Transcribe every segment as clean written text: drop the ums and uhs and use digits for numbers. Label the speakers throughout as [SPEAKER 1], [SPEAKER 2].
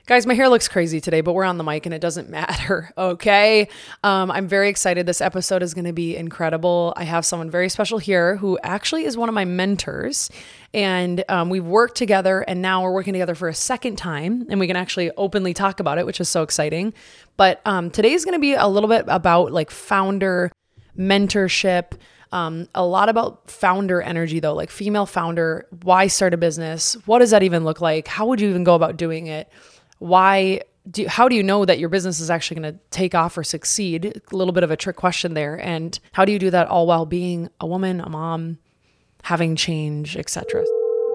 [SPEAKER 1] Guys, my hair looks crazy today, but we're on the mic and it doesn't matter, okay? I'm very excited. This episode is going to be incredible. I have someone very special here who actually is one of my mentors, and we've worked together, and now we're working together for a second time, and we can actually openly talk about it, which is so exciting. But today is going to be a little bit about like founder mentorship, a lot about founder energy though, like female founder, why start a business? What does that even look like? How would you even go about doing it? How do you know that your business is actually going to take off or succeed? A little bit of a trick question there. And how do you do that all while being a woman, a mom, having change, etc.?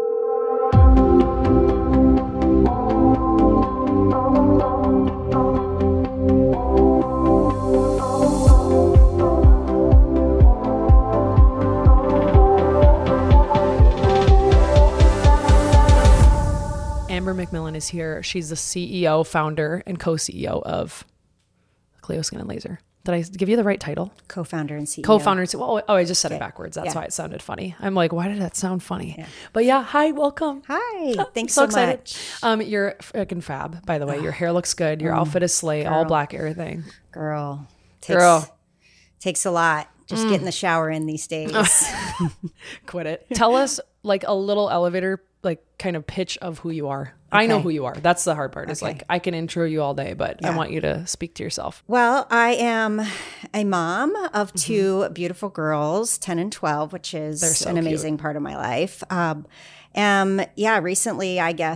[SPEAKER 1] Amber McMillan is here. She's the CEO, founder, and co-CEO of Cleo Skin and Laser. Did I give you the right title?
[SPEAKER 2] Co-founder and CEO.
[SPEAKER 1] Co-founder and CEO. Oh, I just said it backwards. That's why it sounded funny. I'm like, why did that sound funny? Yeah. But yeah, hi, welcome.
[SPEAKER 2] Hi, thanks so
[SPEAKER 1] excited.
[SPEAKER 2] much.
[SPEAKER 1] You're freaking fab, by the way. Your hair looks good. Your outfit is slay, all black, everything.
[SPEAKER 2] Girl. Takes a lot. Just get in the shower in these days.
[SPEAKER 1] Quit it. Tell us like a little elevator, like kind of pitch of who you are. Okay. I know who you are. That's the hard part. Is like, I can intro you all day, but I want you to speak to yourself.
[SPEAKER 2] Well, I am a mom of two beautiful girls, 10 and 12, which is an amazing part of my life. Recently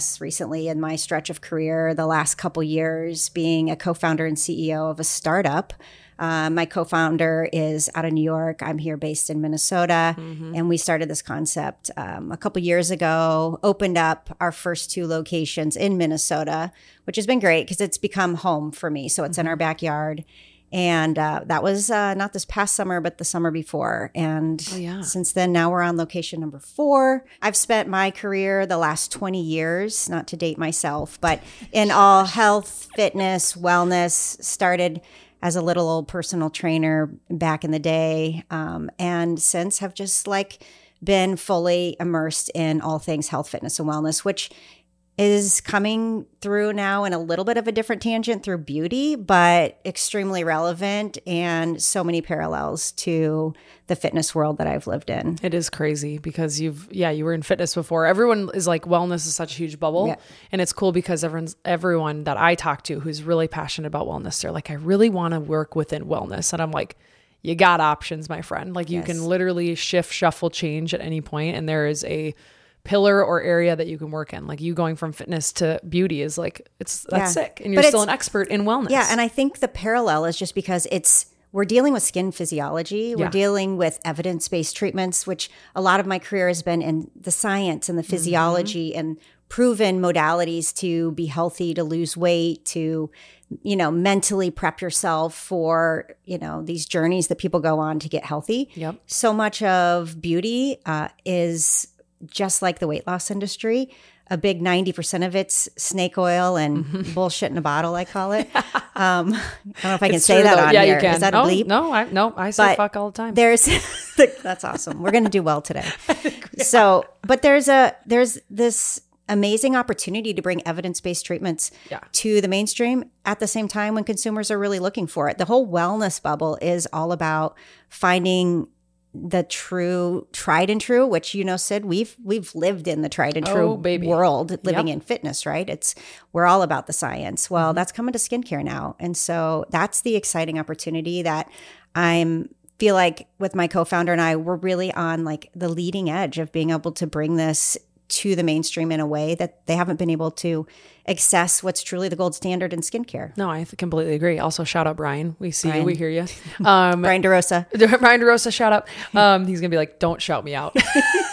[SPEAKER 2] in my stretch of career, the last couple years, being a co-founder and CEO of a startup. My co-founder is out of New York. I'm here based in Minnesota. And we started this concept a couple years ago, opened up our first two locations in Minnesota, which has been great because it's become home for me. So it's in our backyard. And that was not this past summer, but the summer before. And since then, now we're on location number 4. I've spent my career the last 20 years, not to date myself, but in all health, fitness, wellness, started as a little old personal trainer back in the day. And since have just like been fully immersed in all things health, fitness, and wellness, which is coming through now in a little bit of a different tangent through beauty, but extremely relevant and so many parallels to the fitness world that I've lived in.
[SPEAKER 1] It is crazy because you were in fitness before. Everyone is like, wellness is such a huge bubble. Yeah. And it's cool because everyone that I talk to who's really passionate about wellness, they're like, I really want to work within wellness. And I'm like, you got options, my friend. Like you can literally shift, shuffle, change at any point, and there is a pillar or area that you can work in. Like you going from fitness to beauty is like, that's sick. And you're still an expert in wellness.
[SPEAKER 2] Yeah. And I think the parallel is just because we're dealing with skin physiology. We're dealing with evidence-based treatments, which a lot of my career has been in the science and the physiology and proven modalities to be healthy, to lose weight, to, mentally prep yourself for, these journeys that people go on to get healthy.
[SPEAKER 1] Yep.
[SPEAKER 2] So much of beauty is just like the weight loss industry. A big 90% of it's snake oil and bullshit in a bottle, I call it. I don't know if I can say that on here.
[SPEAKER 1] You can.
[SPEAKER 2] Is that a bleep?
[SPEAKER 1] No, I say fuck all the time.
[SPEAKER 2] That's awesome. We're going to do well today. But there's this amazing opportunity to bring evidence-based treatments to the mainstream at the same time when consumers are really looking for it. The whole wellness bubble is all about finding the true tried and true, which, Sid, we've lived in the tried and true world living in fitness, right? We're all about the science. Well, that's coming to skincare now. And so that's the exciting opportunity that feel like with my co-founder and I, we're really on like the leading edge of being able to bring this to the mainstream in a way that they haven't been able to access what's truly the gold standard in skincare.
[SPEAKER 1] No, I completely agree. Also, shout out Brian. We see you. We hear you.
[SPEAKER 2] Brian DeRosa.
[SPEAKER 1] Brian DeRosa, shout out. He's going to be like, don't shout me out.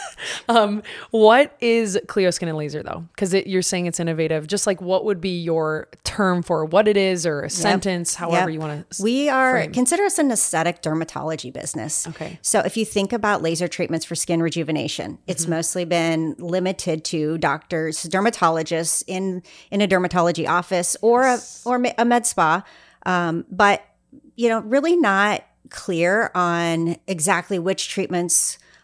[SPEAKER 1] What is Cleo Skin and Laser though? Because you're saying it's innovative. Just like what would be your term for what it is or a sentence, however you want to
[SPEAKER 2] consider us an aesthetic dermatology business.
[SPEAKER 1] Okay.
[SPEAKER 2] So if you think about laser treatments for skin rejuvenation, it's mostly been limited to doctors, dermatologists in a dermatology office or a med spa. But, really not clear on exactly which treatments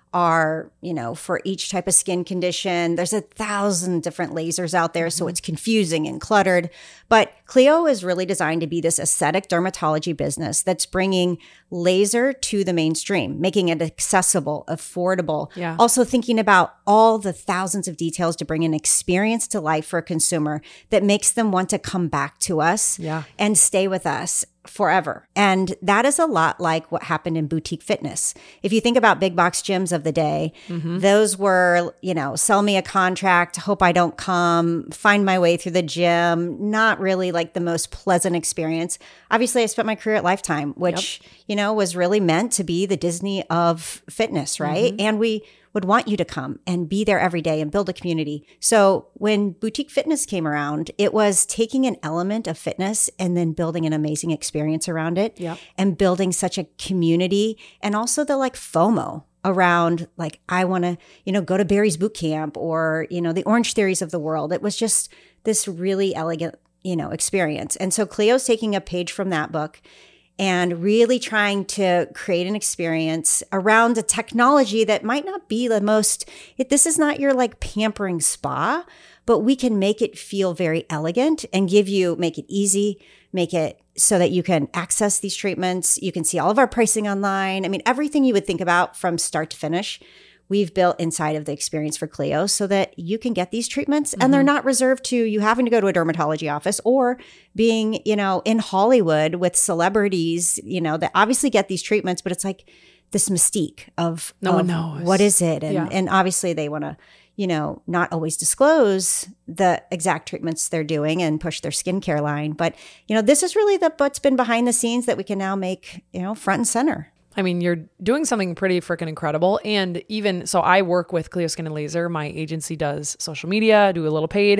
[SPEAKER 2] are, for each type of skin condition. There's 1,000 different lasers out there, so it's confusing and cluttered. But Clio is really designed to be this aesthetic dermatology business that's bringing laser to the mainstream, making it accessible, affordable.
[SPEAKER 1] Yeah.
[SPEAKER 2] Also thinking about all the thousands of details to bring an experience to life for a consumer that makes them want to come back to us and stay with us forever. And that is a lot like what happened in boutique fitness. If you think about big box gyms of the day, those were, sell me a contract, hope I don't come, find my way through the gym, not really like the most pleasant experience. Obviously, I spent my career at Lifetime, which, was really meant to be the Disney of fitness, right? And we would want you to come and be there every day and build a community. So when boutique fitness came around, it was taking an element of fitness and then building an amazing experience around it and building such a community, and also the like FOMO around like, I want to, go to Barry's boot camp or, the Orange Theories of the world. It was just this really elegant, experience. And so Clio's taking a page from that book and really trying to create an experience around a technology that might not be the most, this is not your like pampering spa, but we can make it feel very elegant and make it easy, make it so that you can access these treatments. You can see all of our pricing online. I mean, everything you would think about from start to finish, we've built inside of the experience for Clio so that you can get these treatments and they're not reserved to you having to go to a dermatology office or being, in Hollywood with celebrities, that obviously get these treatments, but it's like this mystique of
[SPEAKER 1] no one knows.
[SPEAKER 2] What is it? And obviously they want to, not always disclose the exact treatments they're doing and push their skincare line. But, this is really what's been behind the scenes that we can now make, front and center.
[SPEAKER 1] I mean, you're doing something pretty freaking incredible. And even so, I work with Clio Skin and Laser. My agency does social media, do a little paid.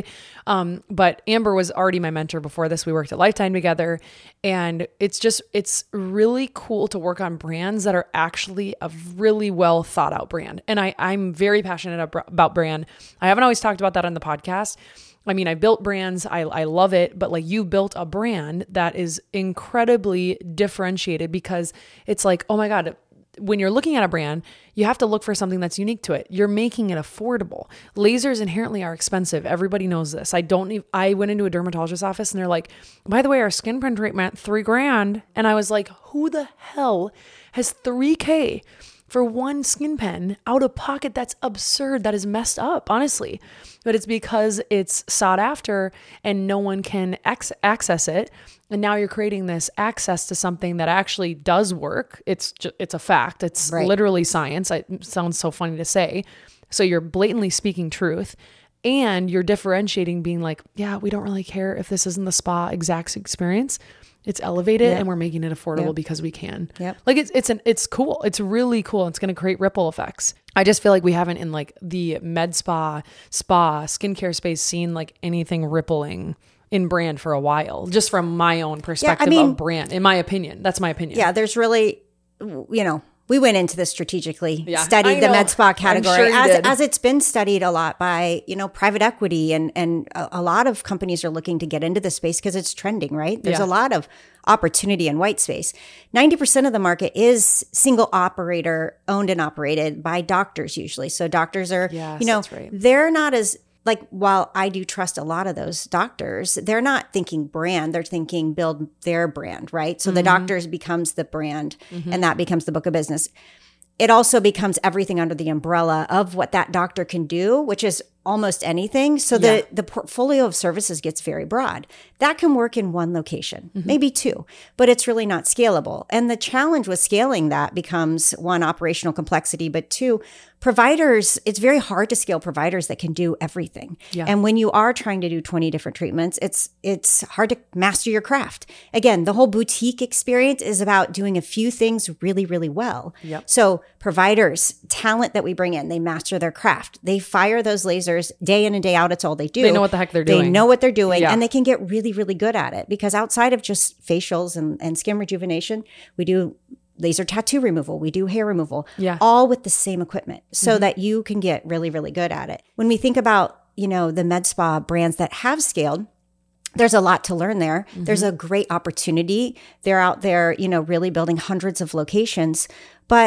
[SPEAKER 1] But Amber was already my mentor before this. We worked at Lifetime together. And it's really cool to work on brands that are actually a really well thought out brand. And I'm very passionate about brand. I haven't always talked about that on the podcast. I mean, I built brands. I love it. But like, you built a brand that is incredibly differentiated because it's like, oh my God, when you're looking at a brand, you have to look for something that's unique to it. You're making it affordable. Lasers inherently are expensive. Everybody knows this. I went into a dermatologist's office and they're like, by the way, our skin print treatment, $3,000. And I was like, who the hell has $3,000 for one skin pen out of pocket? That's absurd. That is messed up, honestly. But it's because it's sought after and no one can access it. And now you're creating this access to something that actually does work. It's a fact. It's literally science. It sounds so funny to say. So you're blatantly speaking truth and you're differentiating, being like, yeah, we don't really care if this isn't the spa exact experience. It's elevated and we're making it affordable because we can. Like it's cool. It's really cool. It's going to create ripple effects. I just feel like we haven't in like the med spa skincare space seen like anything rippling in brand for a while, just from my own perspective of brand, in my opinion. That's my opinion.
[SPEAKER 2] Yeah. There's really, we went into this strategically, studied the med spa category as it's been studied a lot by, private equity and a lot of companies are looking to get into this space because it's trending, right? There's a lot of opportunity in white space. 90% of the market is single operator owned and operated by doctors usually. So doctors are,
[SPEAKER 1] that's right.
[SPEAKER 2] They're not as, like, while I do trust a lot of those doctors, they're not thinking brand, they're thinking build their brand, right? So the doctors becomes the brand and that becomes the book of business. It also becomes everything under the umbrella of what that doctor can do, which is almost anything. So the portfolio of services gets very broad. That can work in one location, maybe two, but it's really not scalable. And the challenge with scaling that becomes one, operational complexity, but two, providers, it's very hard to scale providers that can do everything. And when you are trying to do 20 different treatments, it's hard to master your craft. Again, the whole boutique experience is about doing a few things really, really well. So providers, talent that we bring in, they master their craft. They fire those lasers day in and day out. It's all they do.
[SPEAKER 1] They know what the heck they're doing.
[SPEAKER 2] They know what they're doing and they can get really, really good at it because outside of just facials and skin rejuvenation, we do laser tattoo removal. We do hair removal, all with the same equipment so that you can get really, really good at it. When we think about, the med spa brands that have scaled, there's a lot to learn there. There's a great opportunity. They're out there, really building hundreds of locations, but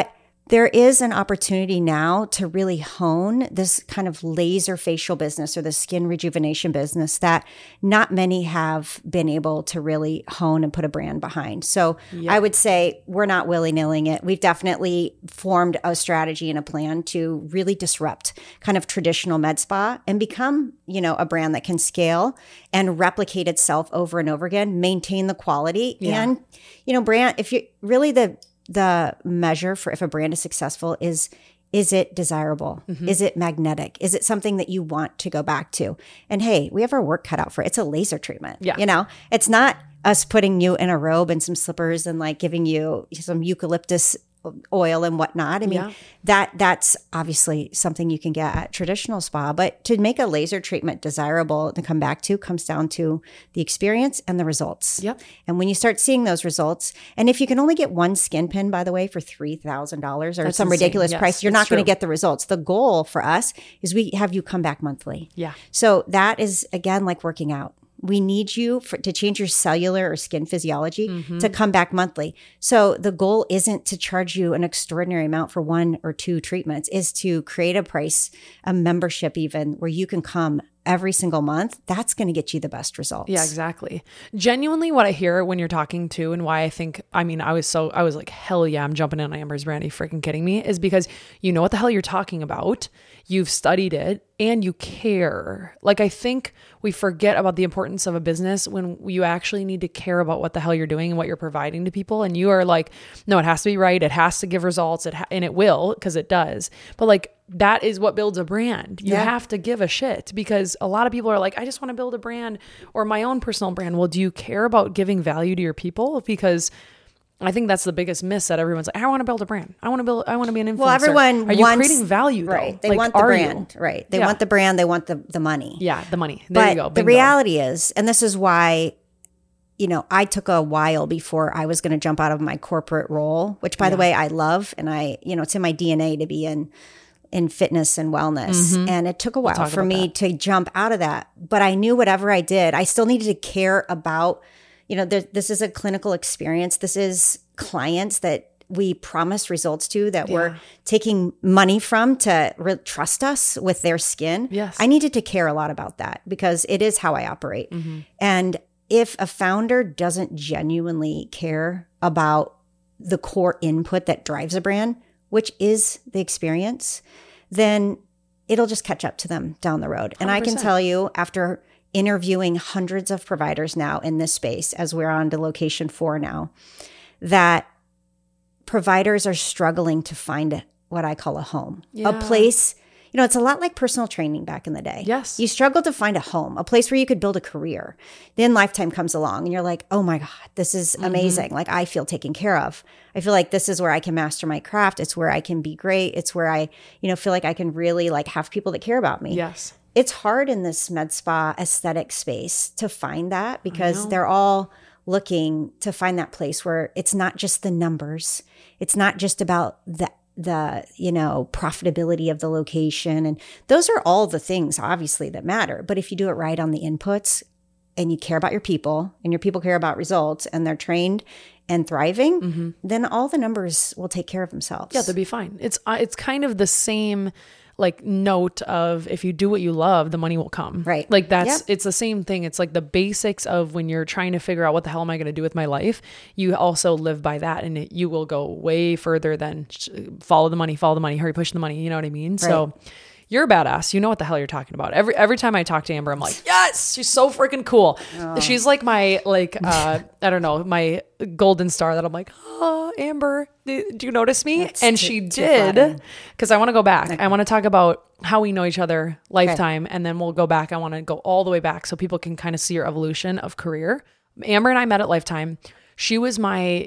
[SPEAKER 2] There is an opportunity now to really hone this kind of laser facial business or the skin rejuvenation business that not many have been able to really hone and put a brand behind. So I would say we're not willy-nilling it. We've definitely formed a strategy and a plan to really disrupt kind of traditional med spa and become, a brand that can scale and replicate itself over and over again, maintain the quality and, brand, if you really the measure for if a brand is successful is it desirable? Is it magnetic? Is it something that you want to go back to? And hey, we have our work cut out for it. It's a laser treatment.
[SPEAKER 1] Yeah.
[SPEAKER 2] It's not us putting you in a robe and some slippers and like giving you some eucalyptus oil and whatnot. I mean, that's obviously something you can get at traditional spa, but to make a laser treatment desirable to come back to comes down to the experience and the results.
[SPEAKER 1] Yep.
[SPEAKER 2] And when you start seeing those results, and if you can only get one skin pin, by the way, for $3,000 or some ridiculous price, you're not going to get the results. The goal for us is we have you come back monthly.
[SPEAKER 1] Yeah.
[SPEAKER 2] So that is, again, like working out. We need you to change your cellular or skin physiology to come back monthly. So the goal isn't to charge you an extraordinary amount for 1 or 2 treatments, is to create a price, a membership even, where you can come every single month. That's going to get you the best results.
[SPEAKER 1] Yeah, exactly. Genuinely what I hear when you're talking to and why I was like, hell yeah, I'm jumping on Amber's brand. Are you freaking kidding me? Is because you know what the hell you're talking about. You've studied it and you care. Like, I think we forget about the importance of a business when you actually need to care about what the hell you're doing and what you're providing to people. And you are like, no, it has to be right. It has to give results. And it will, because it does. But like, that is what builds a brand. You have to give a shit, because a lot of people are like, I just want to build a brand or my own personal brand. Well, do you care about giving value to your people? Because I think that's the biggest miss that everyone's like, I want to build a brand. I want to be an influencer.
[SPEAKER 2] Well, everyone
[SPEAKER 1] are you creating value though?
[SPEAKER 2] Right. They want the brand. Right. They want the brand. They want the money.
[SPEAKER 1] Yeah. The money. There you go.
[SPEAKER 2] But the reality is, and this is why, I took a while before I was going to jump out of my corporate role, which by the way, I love. And it's in my DNA to be in fitness and wellness. And it took a while for me to jump out of that. But I knew whatever I did, I still needed to care about, this is a clinical experience. This is clients that we promise results to, that we're taking money from to trust us with their skin.
[SPEAKER 1] Yes.
[SPEAKER 2] I needed to care a lot about that because it is how I operate. And if a founder doesn't genuinely care about the core input that drives a brand, which is the experience, then it'll just catch up to them down the road. 100%. And I can tell you, after interviewing hundreds of providers now in this space, as we're on to location 4 now, that providers are struggling to find what I call a home, a place. It's a lot like personal training back in the day.
[SPEAKER 1] Yes.
[SPEAKER 2] You struggle to find a home, a place where you could build a career. Then Lifetime comes along and you're like, oh my God, this is amazing. Like, I feel taken care of. I feel like this is where I can master my craft. It's where I can be great. It's where I, feel like I can really like have people that care about me.
[SPEAKER 1] Yes.
[SPEAKER 2] It's hard in this med spa aesthetic space to find that, because they're all looking to find that place where it's not just the numbers. It's not just about the profitability of the location. And those are all the things, obviously, that matter. But if you do it right on the inputs and you care about your people and your people care about results and they're trained and thriving, then all the numbers will take care of themselves.
[SPEAKER 1] Yeah, they'll be fine. It's kind of the same like note of, if you do what you love, the money will come.
[SPEAKER 2] Right.
[SPEAKER 1] Like it's the same thing. It's like the basics of when you're trying to figure out what the hell am I going to do with my life, you also live by that, and you will go way further than follow the money, hurry, push the money. You know what I mean? Right. So you're a badass. You know what the hell you're talking about. Every time I talk to Amber, I'm like, yes, she's so freaking cool. Oh. She's like my, I don't know, my golden star that I'm like, oh, Amber, do you notice me? And she did, because I want to go back. Okay. I want to talk about how we know each other, Lifetime, and then we'll go back. I want to go all the way back so people can kind of see your evolution of career. Amber and I met at Lifetime. You were my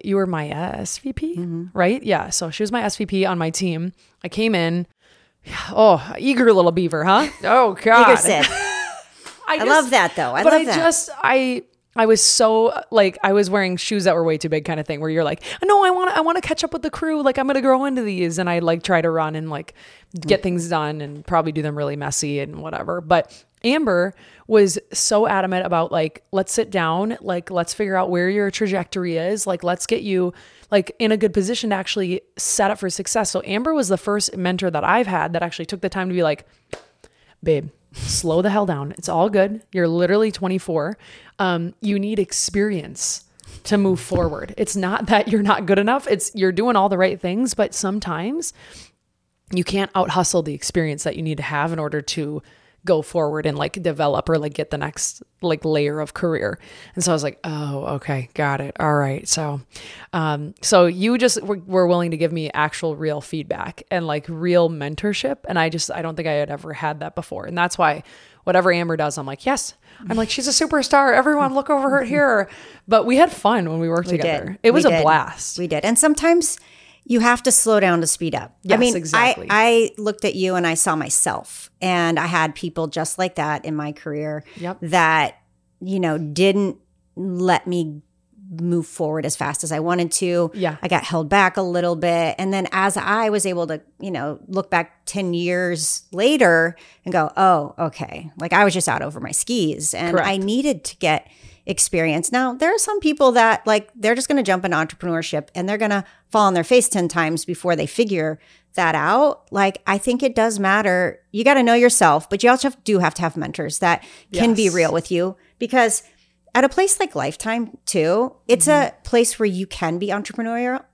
[SPEAKER 1] SVP, right? Yeah. So she was my SVP on my team. I came in. Oh, eager little beaver, huh? Oh God.
[SPEAKER 2] I love that though. I
[SPEAKER 1] I was so like, I was wearing shoes that were way too big kind of thing where you're like, no, I want to catch up with the crew. Like I'm going to grow into these. And I like try to run and like get things done and probably do them really messy and whatever. But Amber was so adamant about like, let's sit down, like, let's figure out where your trajectory is. Like, let's get you like in a good position to actually set up for success. So Amber was the first mentor that I've had that actually took the time to be like, babe, slow the hell down. It's all good. You're literally 24. You need experience to move forward. It's not that you're not good enough. It's you're doing all the right things, but sometimes you can't out hustle the experience that you need to have in order to go forward and like develop or like get the next like layer of career. And so I was like, oh, okay, got it. All right. So, so you just were willing to give me actual real feedback and like real mentorship. And I don't think I had ever had that before. And that's why whatever Amber does, I'm like, yes, I'm like, she's a superstar. Everyone look over her here. But we had fun when we worked together. It was a blast.
[SPEAKER 2] We did. And sometimes you have to slow down to speed up.
[SPEAKER 1] Yes,
[SPEAKER 2] I mean,
[SPEAKER 1] exactly.
[SPEAKER 2] I looked at you and I saw myself, and I had people just like that in my career that, you know, didn't let me move forward as fast as I wanted to.
[SPEAKER 1] Yeah.
[SPEAKER 2] I got held back a little bit. And then as I was able to, you know, look back 10 years later and go, oh, okay. Like I was just out over my skis and
[SPEAKER 1] Correct.
[SPEAKER 2] I needed to get experience. Now, there are some people that like, they're just going to jump into entrepreneurship and they're going to fall on their face 10 times before they figure that out. Like, I think it does matter. You got to know yourself, but you also do have to have mentors that can be real with you, because at a place like Lifetime too, it's a place where you can be entrepreneurial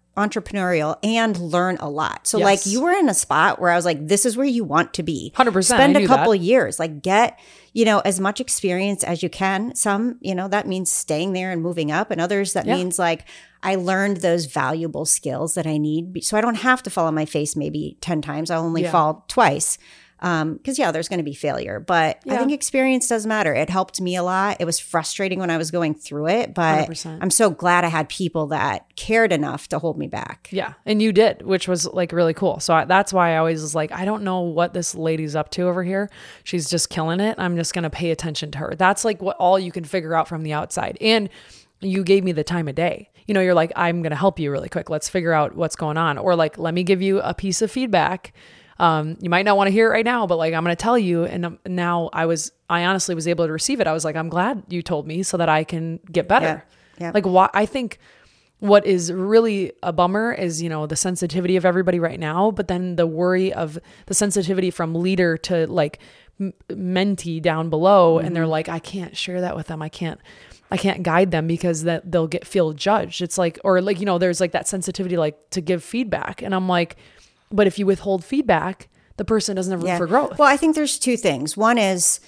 [SPEAKER 2] and learn a lot. So like you were in a spot where I was like, this is where you want to be.
[SPEAKER 1] 100%.
[SPEAKER 2] Spend a couple years, like get, you know, as much experience as you can. Some, you know, that means staying there and moving up, and others that means like I learned those valuable skills that I need. So I don't have to fall on my face maybe 10 times. I'll only fall twice. Because there's going to be failure, but I think experience does matter. It helped me a lot. It was frustrating when I was going through it, but
[SPEAKER 1] 100%.
[SPEAKER 2] I'm so glad I had people that cared enough to hold me back.
[SPEAKER 1] Yeah. And you did, which was like really cool. So that's why I always was like, I don't know what this lady's up to over here. She's just killing it. I'm just going to pay attention to her. That's like what all you can figure out from the outside. And you gave me the time of day. You know, you're like, I'm going to help you really quick. Let's figure out what's going on. Or like, let me give you a piece of feedback. You might not want to hear it right now, but like, I'm going to tell you. And now I honestly was able to receive it. I was like, I'm glad you told me so that I can get better.
[SPEAKER 2] Yeah.
[SPEAKER 1] Like I think what is really a bummer is, you know, the sensitivity of everybody right now, but then the worry of the sensitivity from leader to like mentee down below. And they're like, I can't share that with them. I can't guide them because that they'll feel judged. It's like, or like, you know, there's like that sensitivity, like to give feedback. And I'm like, but if you withhold feedback, the person doesn't have room for growth.
[SPEAKER 2] Well, I think there's two things. One is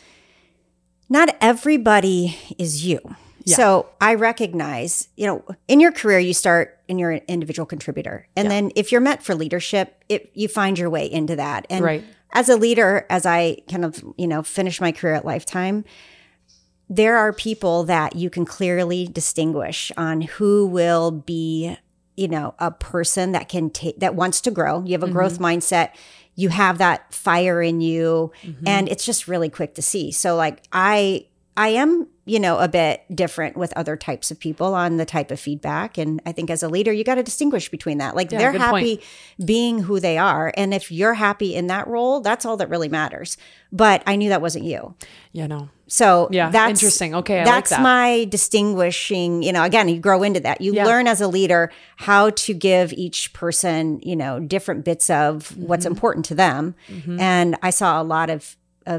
[SPEAKER 2] not everybody is you. Yeah. So I recognize, you know, in your career, you start and you're an individual contributor. And then if you're meant for leadership, you find your way into that. And as a leader, as I kind of, you know, finish my career at Lifetime, there are people that you can clearly distinguish on who will be, you know, a person that can that wants to grow. You have a growth mindset. You have that fire in you, and it's just really quick to see. So like I am, you know, a bit different with other types of people on the type of feedback. And I think as a leader, you got to distinguish between that. Like they're happy being who they are. And if you're happy in that role, that's all that really matters. But I knew that wasn't you.
[SPEAKER 1] Yeah, no.
[SPEAKER 2] So that's
[SPEAKER 1] interesting. Okay.
[SPEAKER 2] That's
[SPEAKER 1] like that.
[SPEAKER 2] My distinguishing, you know, again, you grow into that. You learn as a leader how to give each person, you know, different bits of what's important to them. And I saw a lot of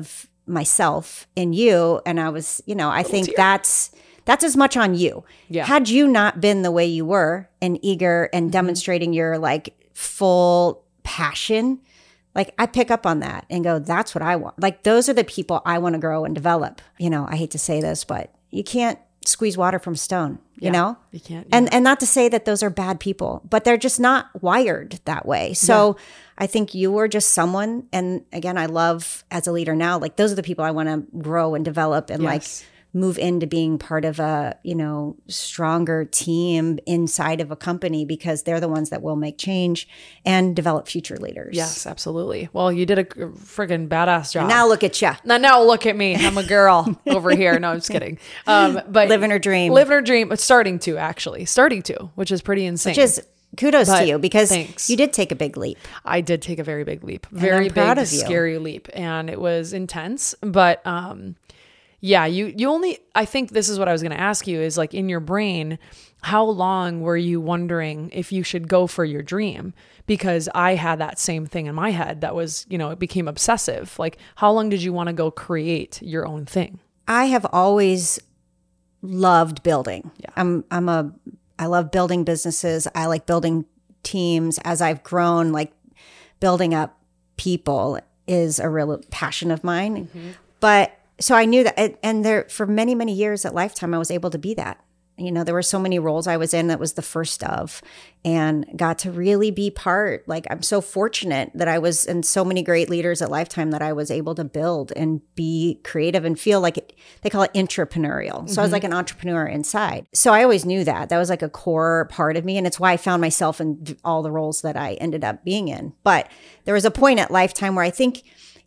[SPEAKER 2] myself in you. And I was, you know, I think that's as much on you. Yeah. Had you not been the way you were and eager and demonstrating your like full passion, like I pick up on that and go, that's what I want. Like those are the people I want to grow and develop. You know, I hate to say this, but you can't squeeze water from stone, you know?
[SPEAKER 1] You can't.
[SPEAKER 2] Yeah. And not to say that those are bad people, but they're just not wired that way. So I think you were just someone, and again, I love as a leader now, like those are the people I want to grow and develop and like move into being part of a, stronger team inside of a company, because they're the ones that will make change and develop future leaders.
[SPEAKER 1] Yes, absolutely. Well, you did a friggin' badass job.
[SPEAKER 2] And now look at you.
[SPEAKER 1] Now look at me. I'm a girl over here. No, I'm just kidding. But
[SPEAKER 2] living her dream.
[SPEAKER 1] Living her dream. But starting to, which is pretty insane.
[SPEAKER 2] Which is kudos to you, because
[SPEAKER 1] thanks.
[SPEAKER 2] You did take a big leap.
[SPEAKER 1] I did take a very big leap.
[SPEAKER 2] Very big,
[SPEAKER 1] scary leap. And it was intense. But yeah, you only, I think this is what I was going to ask you is like in your brain, how long were you wondering if you should go for your dream? Because I had that same thing in my head that was, it became obsessive. Like how long did you want to go create your own thing?
[SPEAKER 2] I have always loved building.
[SPEAKER 1] Yeah.
[SPEAKER 2] I love building businesses. I like building teams. As I've grown, like building up people is a real passion of mine. Mm-hmm. But so I knew that, and there for many, many years at Lifetime, I was able to be that. There were so many roles I was in that was the first of, and got to really be part. Like I'm so fortunate that I was in so many great leaders at Lifetime that I was able to build and be creative and feel like it, they call it intrapreneurial. So I was like an entrepreneur inside. So I always knew that was like a core part of me. And it's why I found myself in all the roles that I ended up being in. But there was a point at Lifetime where I think,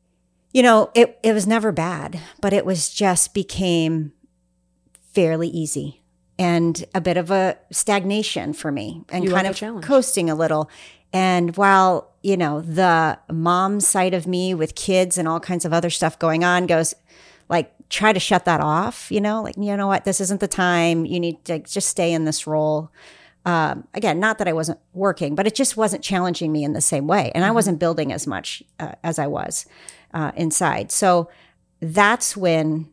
[SPEAKER 2] it was never bad, but it was just became fairly easy. And a bit of a stagnation for me, and kind of coasting a little. And while, the mom side of me with kids and all kinds of other stuff going on goes like, try to shut that off, like, you know what, this isn't the time. You need to just stay in this role. Again, not that I wasn't working, but it just wasn't challenging me in the same way. And I wasn't building as much as I was inside. So that's when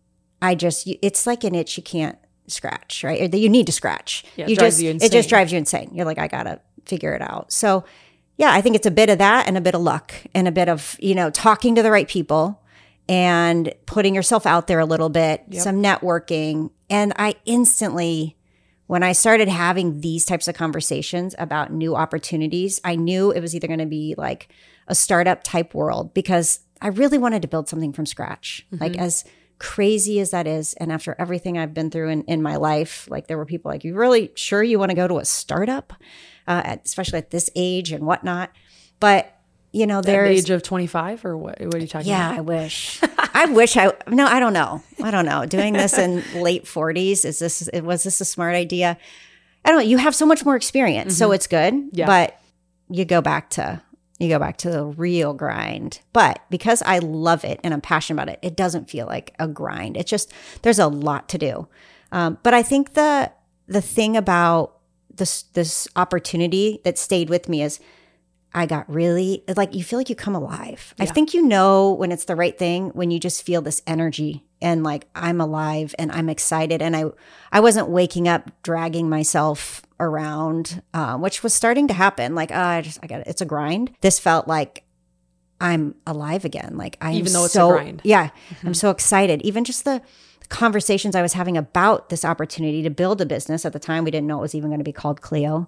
[SPEAKER 2] it's like an itch you can't scratch, right? Or you need to scratch.
[SPEAKER 1] Yeah, it just
[SPEAKER 2] drives you insane. You're like, I gotta figure it out. So yeah, I think it's a bit of that and a bit of luck and a bit of, talking to the right people and putting yourself out there a little bit, some networking. And I instantly, when I started having these types of conversations about new opportunities, I knew it was either going to be like a startup type world, because I really wanted to build something from scratch. Mm-hmm. Like as crazy as that is, and after everything I've been through in my life, like there were people like, you really sure you want to go to a startup, especially at this age and whatnot. But there's
[SPEAKER 1] the age of 25 or what are you talking about?
[SPEAKER 2] Yeah, I wish. I don't know. Doing this in late 40s, was this a smart idea? I don't know. You have so much more experience, so it's good. Yeah. But you go back to the real grind. But because I love it and I'm passionate about it, it doesn't feel like a grind. It's just, there's a lot to do. But I think the thing about this opportunity that stayed with me is I got really, like, you feel like you come alive. Yeah. I think when it's the right thing, when you just feel this energy and like, I'm alive and I'm excited. And I wasn't waking up dragging myself around, which was starting to happen. Like, I got it. It's a grind. This felt like I'm alive again. Like
[SPEAKER 1] even though it's a grind.
[SPEAKER 2] Yeah. Mm-hmm. I'm so excited. Even just the conversations I was having about this opportunity to build a business. At the time, we didn't know it was even going to be called Clio.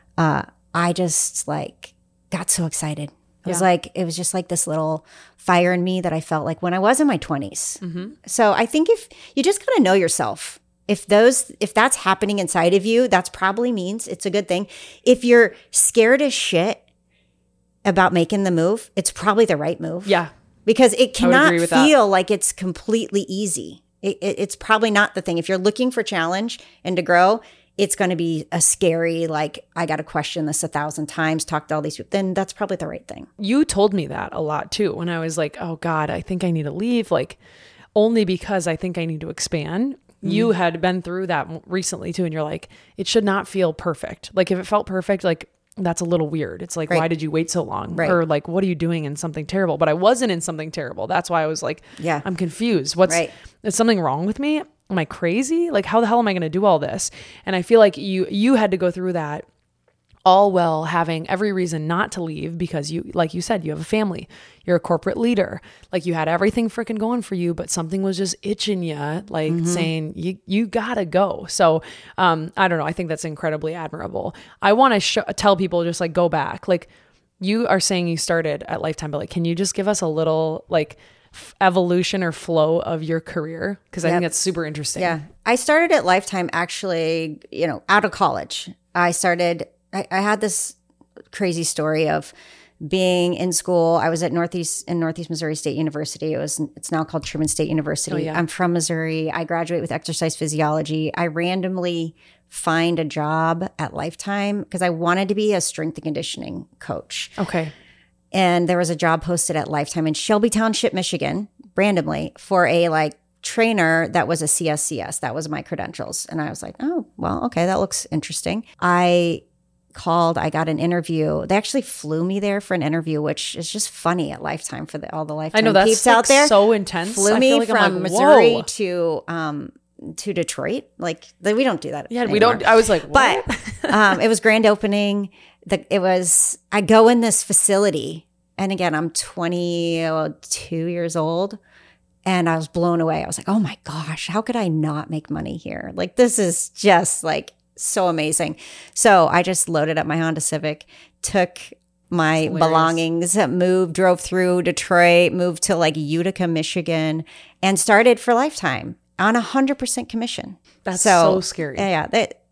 [SPEAKER 2] I just got so excited. It was just like this little fire in me that I felt like when I was in my 20s. Mm-hmm. So I think if you just got to know yourself, if that's happening inside of you, that's probably means it's a good thing. If you're scared as shit about making the move, it's probably the right move.
[SPEAKER 1] Yeah.
[SPEAKER 2] Because it cannot feel like it's completely easy. It's probably not the thing. If you're looking for challenge and to grow, it's going to be a scary, like, I got to question this 1,000 times, talk to all these people, then that's probably the right thing.
[SPEAKER 1] You told me that a lot too, when I was like, oh God, I think I need to leave, like, only because I think I need to expand. Mm-hmm. You had been through that recently too. And you're like, it should not feel perfect. Like if it felt perfect, like that's a little weird. It's like, why did you wait so long? Right. Or like, what are you doing in something terrible? But I wasn't in something terrible. That's why I was like, I'm confused. Is something wrong with me? Am I crazy? Like, how the hell am I going to do all this? And I feel like you had to go through that all while having every reason not to leave, because you, like you said, you have a family, you're a corporate leader, like you had everything freaking going for you, but something was just itching you, like saying you gotta go. So I don't know. I think that's incredibly admirable. I want to tell people, just like, go back. Like, you are saying you started at Lifetime, but like, can you just give us a little like evolution or flow of your career? Because I think that's super interesting.
[SPEAKER 2] Yeah. I started at Lifetime actually, out of college. I had this crazy story of being in school. I was at Northeast Missouri State University. It's now called Truman State University.
[SPEAKER 1] Oh, yeah.
[SPEAKER 2] I'm from Missouri. I graduate with exercise physiology. I randomly find a job at Lifetime because I wanted to be a strength and conditioning coach.
[SPEAKER 1] Okay.
[SPEAKER 2] And there was a job posted at Lifetime in Shelby Township, Michigan, randomly for a trainer that was a CSCS. That was my credentials. And I was like, oh, well, okay, that looks interesting. I got an interview. They actually flew me there for an interview, which is just funny at Lifetime for all the Lifetime
[SPEAKER 1] I know that's
[SPEAKER 2] peeps out there.
[SPEAKER 1] So intense.
[SPEAKER 2] Flew me from Missouri to Detroit. We don't do that.
[SPEAKER 1] Yeah,
[SPEAKER 2] anymore.
[SPEAKER 1] we don't. I was like, what?
[SPEAKER 2] But it was grand opening. I go in this facility, and again, I'm 22 years old, and I was blown away. I was like, oh my gosh, how could I not make money here? This is just so amazing. So I just loaded up my Honda Civic, took my belongings, drove through Detroit, moved to Utica, Michigan, and started for Lifetime on 100% commission.
[SPEAKER 1] That's so scary.
[SPEAKER 2] Yeah.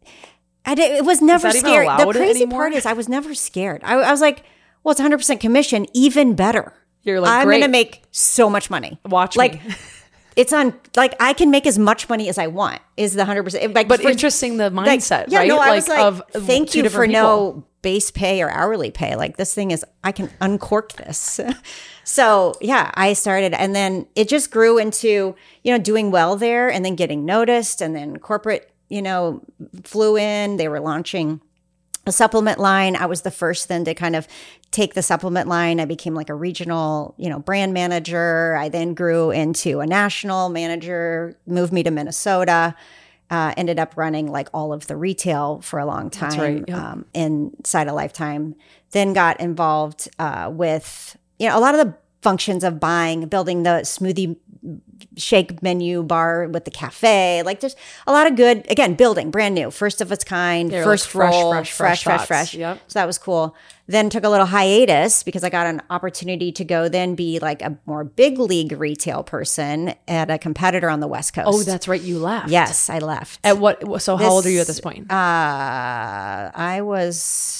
[SPEAKER 2] It was never scary. The crazy
[SPEAKER 1] anymore?
[SPEAKER 2] part is I was never scared. I was like, well, it's 100% commission, even better.
[SPEAKER 1] You're like,
[SPEAKER 2] I'm
[SPEAKER 1] great.
[SPEAKER 2] going to make so much money.
[SPEAKER 1] Watch me.
[SPEAKER 2] It's on, I can make as much money as I want is the 100%.
[SPEAKER 1] But interesting, the mindset,
[SPEAKER 2] yeah,
[SPEAKER 1] right?
[SPEAKER 2] No, I was
[SPEAKER 1] of
[SPEAKER 2] thank you for
[SPEAKER 1] people.
[SPEAKER 2] no base pay or hourly pay. This thing is, I can uncork this. So yeah, I started, and then it just grew into, doing well there and then getting noticed, and then corporate, flew in. They were launching a supplement line. I was the first then to kind of take the supplement line. I became a regional, brand manager. I then grew into a national manager, moved me to Minnesota, ended up running all of the retail for a long time.
[SPEAKER 1] That's right. Yep.
[SPEAKER 2] Inside of Lifetime. Then got involved with, a lot of the functions of building the smoothie shake menu bar with the cafe. There's a lot of good, again, building, brand new, first of its kind, first roll, fresh.
[SPEAKER 1] Yep.
[SPEAKER 2] So that was cool. Then took a little hiatus because I got an opportunity to go then be a more big league retail person at a competitor on the West Coast.
[SPEAKER 1] Oh, that's right. You left.
[SPEAKER 2] Yes, I left.
[SPEAKER 1] At what? So how old are you at this point?
[SPEAKER 2] I was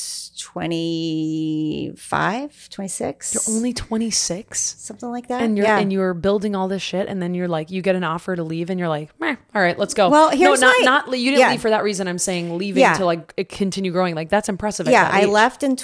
[SPEAKER 2] 25, 26.
[SPEAKER 1] You're only 26?
[SPEAKER 2] Something like that.
[SPEAKER 1] And you're building all this shit, and then you're you get an offer to leave, and you're like, meh, all right, let's go.
[SPEAKER 2] Well, here's
[SPEAKER 1] you didn't leave for that reason. I'm saying leaving to continue growing. That's impressive.
[SPEAKER 2] Yeah, I left in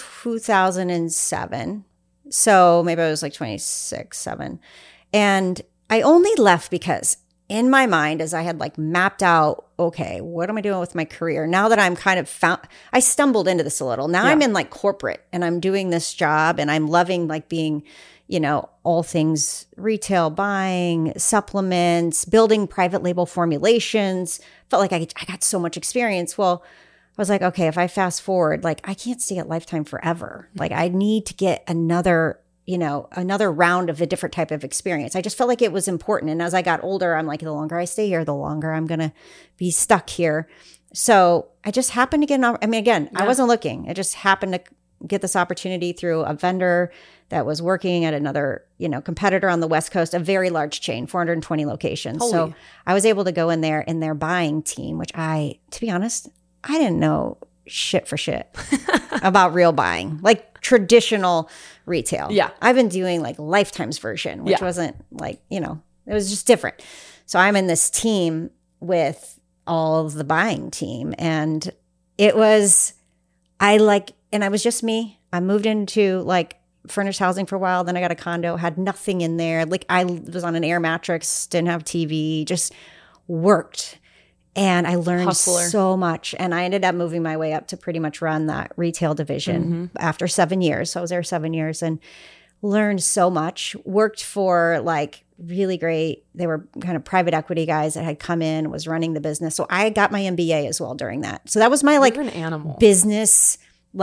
[SPEAKER 2] 2007. So maybe I was 26, 7. And I only left because in my mind, as I had mapped out, okay, what am I doing with my career? Now that I'm kind of I stumbled into this a little. Now I'm in corporate, and I'm doing this job, and I'm loving being, all things retail, buying, supplements, building private label formulations. Felt like I got so much experience. Well, I was like, okay, if I fast forward, I can't stay at Lifetime forever. I need to get another round of a different type of experience. I just felt like it was important. And as I got older, I'm the longer I stay here, the longer I'm going to be stuck here. So I just happened to get I wasn't looking. I just happened to get this opportunity through a vendor that was working at another, competitor on the West Coast, a very large chain, 420 locations.
[SPEAKER 1] Holy.
[SPEAKER 2] So I was able to go in there in their buying team, which to be honest, I didn't know shit about real buying, traditional retail.
[SPEAKER 1] Yeah.
[SPEAKER 2] I've been doing Lifetime's version, which wasn't it was just different. So I'm in this team with all of the buying team, and it was, and I was just me. I moved into furnished housing for a while. Then I got a condo, had nothing in there. I was on an air mattress, didn't have TV, just worked. And I learned so much. And I ended up moving my way up to pretty much run that retail division after 7 years. So I was there 7 years and learned so much. Worked for really great, they were kind of private equity guys that had come in, was running the business. So I got my MBA as well during that. So that was my
[SPEAKER 1] You're an animal.
[SPEAKER 2] business,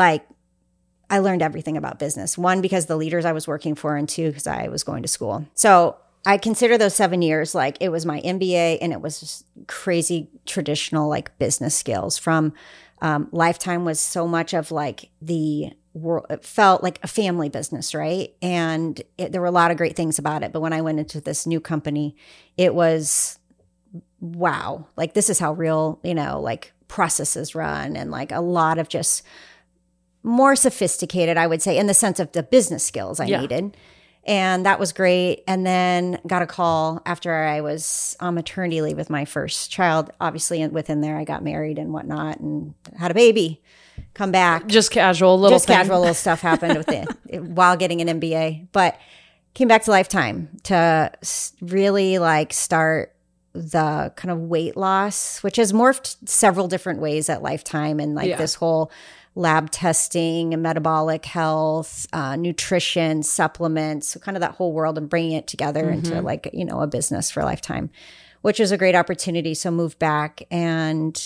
[SPEAKER 2] I learned everything about business. One, because the leaders I was working for, and two, because I was going to school. So I consider those 7 years it was my MBA, and it was just crazy traditional business skills from Lifetime was so much of the it felt like a family business, right? And there were a lot of great things about it. But when I went into this new company, it was, wow, like this is how real, like processes run, and like a lot of just more sophisticated, I would say, in the sense of the business skills I needed. And that was great. And then got a call after I was on maternity leave with my first child. Obviously, within there, I got married and whatnot and had a baby. Come back.
[SPEAKER 1] Just casual little
[SPEAKER 2] stuff happened with it while getting an MBA. But came back to Lifetime to really like start the kind of weight loss, which has morphed several different ways at Lifetime, and like this whole lab testing and metabolic health, nutrition, supplements, so kind of that whole world, and bringing it together into like, a business for Lifetime, which is a great opportunity. So moved back, and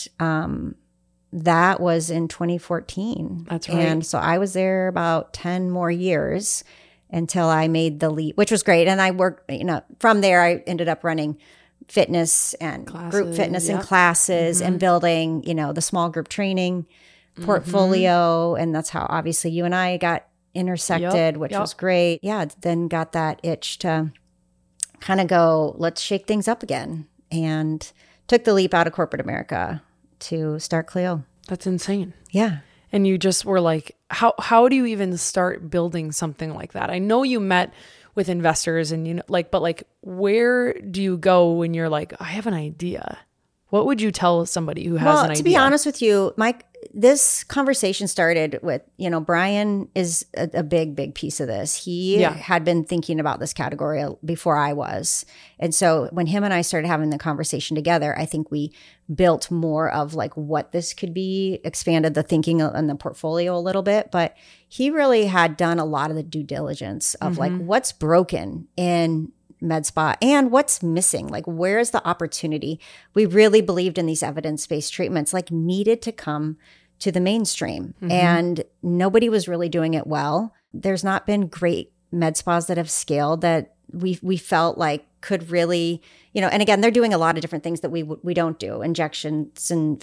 [SPEAKER 2] that was in 2014.
[SPEAKER 1] That's right.
[SPEAKER 2] And so I was there about 10 more years until I made the leap, which was great. And I worked, from there, I ended up running fitness and group fitness and classes and building, the small group training portfolio. And that's how obviously you and I got intersected, which was great. Yeah. Then got that itch to kind of go, let's shake things up again, and took the leap out of corporate America to start Clio.
[SPEAKER 1] That's insane.
[SPEAKER 2] Yeah.
[SPEAKER 1] And you just were like, how do you even start building something like that? I know you met with investors and but where do you go when you're like, I have an idea? What would you tell somebody who has an idea?
[SPEAKER 2] To be honest with you, Mike, this conversation started with, Brian is a big piece of this. He had been thinking about this category before I was. And so when him and I started having the conversation together, I think we built more of like what this could be, expanded the thinking and the portfolio a little bit. But he really had done a lot of the due diligence of like what's broken in med spa and what's missing, like where's the opportunity. We really believed in these evidence-based treatments like needed to come to the mainstream, and nobody was really doing it well. There's not been great med spas that have scaled that we felt like could really, and again, they're doing a lot of different things that we don't do, injections and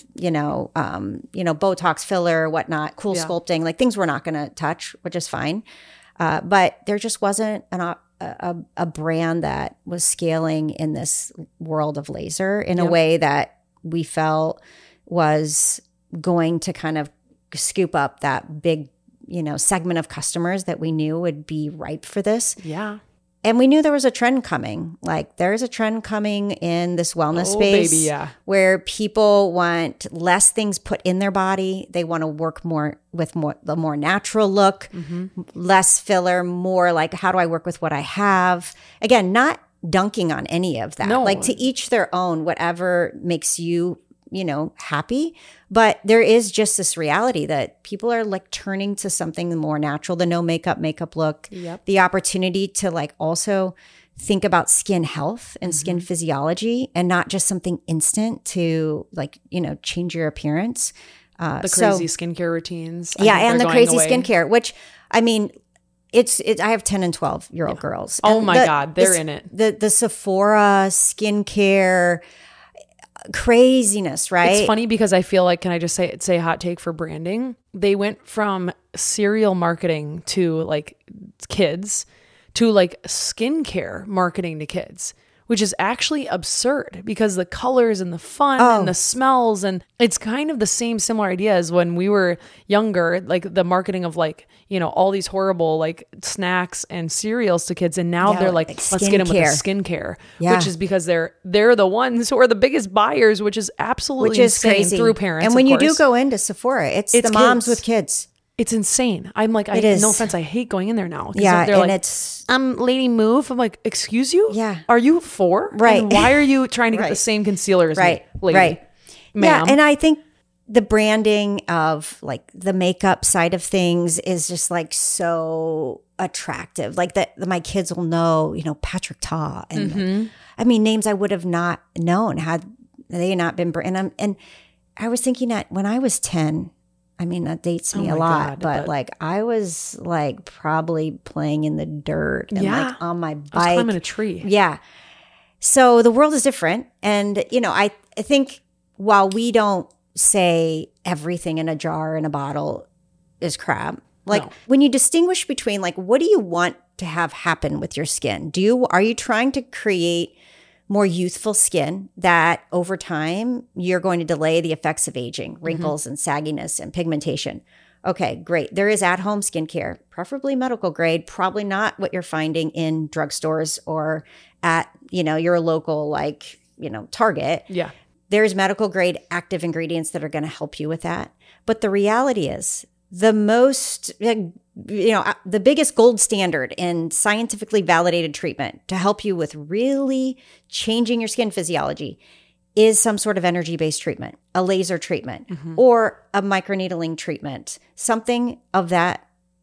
[SPEAKER 2] Botox filler, whatnot, cool sculpting, like things we're not going to touch, which is fine. But there just wasn't a brand that was scaling in this world of laser in a way that we felt was going to kind of scoop up that big, segment of customers that we knew would be ripe for this.
[SPEAKER 1] Yeah.
[SPEAKER 2] And we knew there was a trend coming. Like there's a trend coming in this wellness space where people want less things put in their body. They want to work more with the more natural look, less filler, more like how do I work with what I have? Again, not dunking on any of that.
[SPEAKER 1] No.
[SPEAKER 2] Like to each their own, whatever makes you happy. But there is just this reality that people are like turning to something more natural, the no makeup look, the opportunity to like also think about skin health and skin physiology and not just something instant to like, change your appearance.
[SPEAKER 1] The crazy skincare routines.
[SPEAKER 2] And the crazy skincare, which I mean, it's I have 10 and 12-year-old girls.
[SPEAKER 1] Oh my God, they're in it.
[SPEAKER 2] The Sephora skincare craziness, right?
[SPEAKER 1] It's funny because I feel like, can I just say a hot take for branding? They went from cereal marketing to like kids to like skincare marketing to kids, which is actually absurd because the colors and the fun and the smells, and it's kind of the similar idea as when we were younger, like the marketing of like, all these horrible like snacks and cereals to kids. And now they're like let's get them with the skincare, which is because they're the ones who are the biggest buyers, which is absolutely insane
[SPEAKER 2] crazy.
[SPEAKER 1] Through parents.
[SPEAKER 2] And when you do go into Sephora, it's the moms with kids.
[SPEAKER 1] It's insane. I'm like, no offense, I hate going in there now.
[SPEAKER 2] Yeah,
[SPEAKER 1] they're
[SPEAKER 2] and
[SPEAKER 1] like,
[SPEAKER 2] it's
[SPEAKER 1] Lady Move. I'm like, excuse you?
[SPEAKER 2] Yeah.
[SPEAKER 1] Are you 4?
[SPEAKER 2] Right.
[SPEAKER 1] And why are you trying to get the same concealer as me, lady?
[SPEAKER 2] Right.
[SPEAKER 1] Ma'am.
[SPEAKER 2] Yeah, and I think the branding of like the makeup side of things is just like so attractive. Like that, my kids will know, Patrick Ta, and I mean names I would have not known had they not been. And I was thinking that when I was 10. I mean, that dates me a lot, but like I was like probably playing in the dirt and like on my bike.
[SPEAKER 1] I was climbing a tree.
[SPEAKER 2] Yeah. So the world is different. And, I think while we don't say everything in a jar, in a bottle is crap, Like when you distinguish between like, what do you want to have happen with your skin? Are you trying to create more youthful skin that over time you're going to delay the effects of aging, wrinkles and sagginess and pigmentation? Okay, great. There is at-home skincare, preferably medical grade, probably not what you're finding in drugstores or at, your local Target.
[SPEAKER 1] Yeah.
[SPEAKER 2] There's medical grade active ingredients that are going to help you with that. But the reality is the biggest gold standard in scientifically validated treatment to help you with really changing your skin physiology is some sort of energy-based treatment, a laser treatment, or a microneedling treatment. Something of that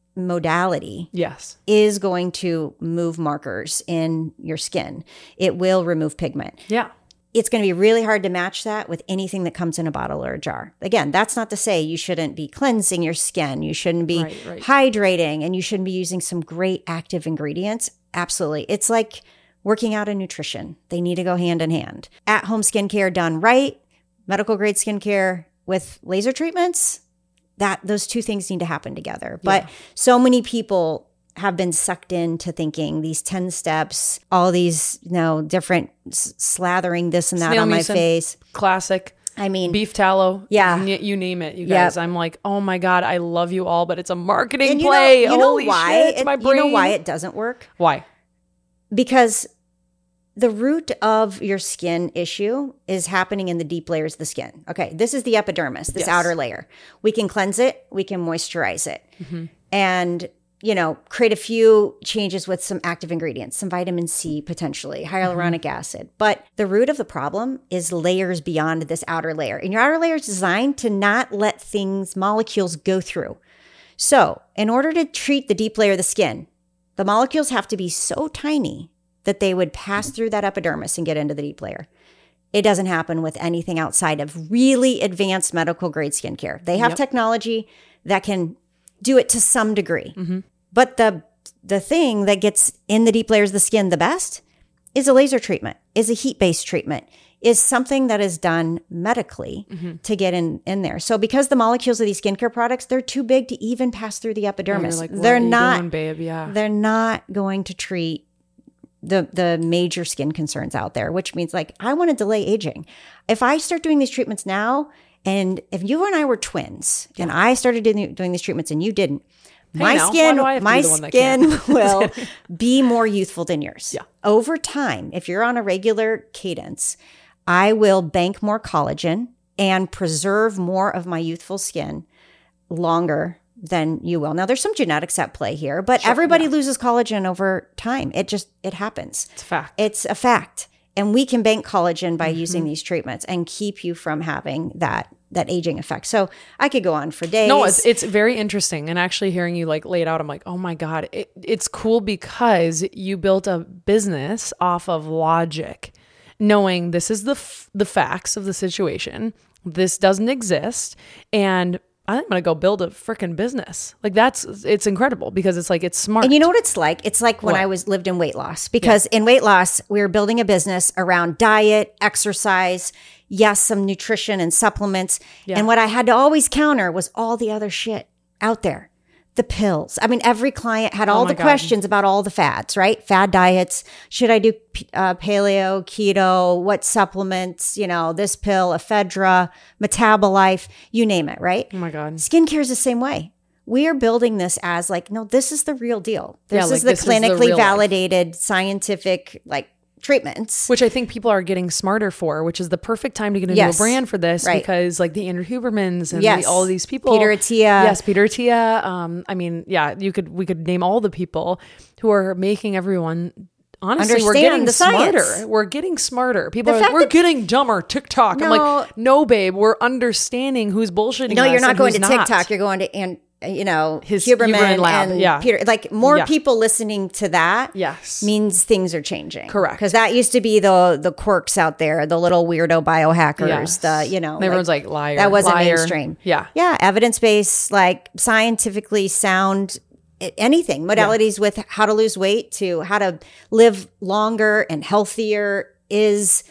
[SPEAKER 2] modality is going to move markers in your skin. It will remove pigment.
[SPEAKER 1] Yeah.
[SPEAKER 2] It's going to be really hard to match that with anything that comes in a bottle or a jar. Again, that's not to say you shouldn't be cleansing your skin. You shouldn't be hydrating, and you shouldn't be using some great active ingredients. Absolutely. It's like working out and nutrition. They need to go hand in hand. At-home skincare done right, medical grade skincare with laser treatments, those two things need to happen together. But so many people have been sucked into thinking these 10 steps, all these, different slathering this and that
[SPEAKER 1] Snail
[SPEAKER 2] on my
[SPEAKER 1] mucin,
[SPEAKER 2] face.
[SPEAKER 1] Classic.
[SPEAKER 2] I mean,
[SPEAKER 1] beef tallow.
[SPEAKER 2] Yeah.
[SPEAKER 1] You name it, you guys. I'm like, oh my God, I love you all, but it's a marketing
[SPEAKER 2] and
[SPEAKER 1] play.
[SPEAKER 2] You know
[SPEAKER 1] Holy
[SPEAKER 2] why?
[SPEAKER 1] shit, my brain.
[SPEAKER 2] You know why it doesn't work?
[SPEAKER 1] Why?
[SPEAKER 2] Because the root of your skin issue is happening in the deep layers of the skin. Okay, this is the epidermis, this outer layer. We can cleanse it, we can moisturize it, and create a few changes with some active ingredients, some vitamin C potentially, hyaluronic acid. But the root of the problem is layers beyond this outer layer. And your outer layer is designed to not let molecules go through. So in order to treat the deep layer of the skin, the molecules have to be so tiny that they would pass through that epidermis and get into the deep layer. It doesn't happen with anything outside of really advanced medical grade skincare. They have technology that can do it to some degree. But the thing that gets in the deep layers of the skin the best is a laser treatment, is a heat-based treatment, is something that is done medically to get in there. So because the molecules of these skincare products, they're too big to even pass through the epidermis.
[SPEAKER 1] Like,
[SPEAKER 2] they're not
[SPEAKER 1] doing, babe? Yeah.
[SPEAKER 2] They're not going to treat the major skin concerns out there, which means like, I want to delay aging. If I start doing these treatments now, and if you and I were twins and I started doing these treatments and you didn't, my skin will be more youthful than yours. Yeah. Over time, if you're on a regular cadence, I will bank more collagen and preserve more of my youthful skin longer than you will. Now, there's some genetics at play here, but everybody loses collagen over time. It happens.
[SPEAKER 1] It's a fact.
[SPEAKER 2] It's a fact. And we can bank collagen by using these treatments and keep you from having that aging effect. So I could go on for days.
[SPEAKER 1] No, it's very interesting. And actually hearing you lay it out, I'm like, oh my God, it's cool because you built a business off of logic, knowing this is the facts of the situation. This doesn't exist. And I'm going to go build a freaking business. Like it's incredible because it's like, it's smart.
[SPEAKER 2] And you know what it's like? It's like when I lived in weight loss, because in weight loss, we were building a business around diet, exercise, yes, some nutrition and supplements. Yeah. And what I had to always counter was all the other shit out there. The pills. I mean, every client had all the questions about all the fads, right? Fad diets. Should I do paleo, keto? What supplements? This pill, ephedra, Metabolife, you name it, right?
[SPEAKER 1] Oh my God.
[SPEAKER 2] Skincare is the same way. We are building this as like, no, this is the real deal. This is the clinically validated scientific treatments.
[SPEAKER 1] Which I think people are getting smarter for, which is the perfect time to get into a brand for this because like the Andrew Hubermans and all of these people.
[SPEAKER 2] Peter Attia.
[SPEAKER 1] Yes, Peter Attia. I mean, yeah, we could name all the people who are making everyone honestly, we're getting smarter. We're getting smarter. People are like, we're getting dumber. TikTok. No, I'm like, no, babe, we're understanding who's bullshitting.
[SPEAKER 2] No, you're not going to
[SPEAKER 1] TikTok.
[SPEAKER 2] TikTok. You're going to his Huberman lab. And Peter, like more people listening to that means things are changing.
[SPEAKER 1] Correct.
[SPEAKER 2] Because that used to be the quirks out there, the little weirdo biohackers,
[SPEAKER 1] everyone's like liar.
[SPEAKER 2] That wasn't mainstream.
[SPEAKER 1] Yeah.
[SPEAKER 2] Yeah. Evidence-based, like scientifically sound anything, modalities with how to lose weight to how to live longer and healthier is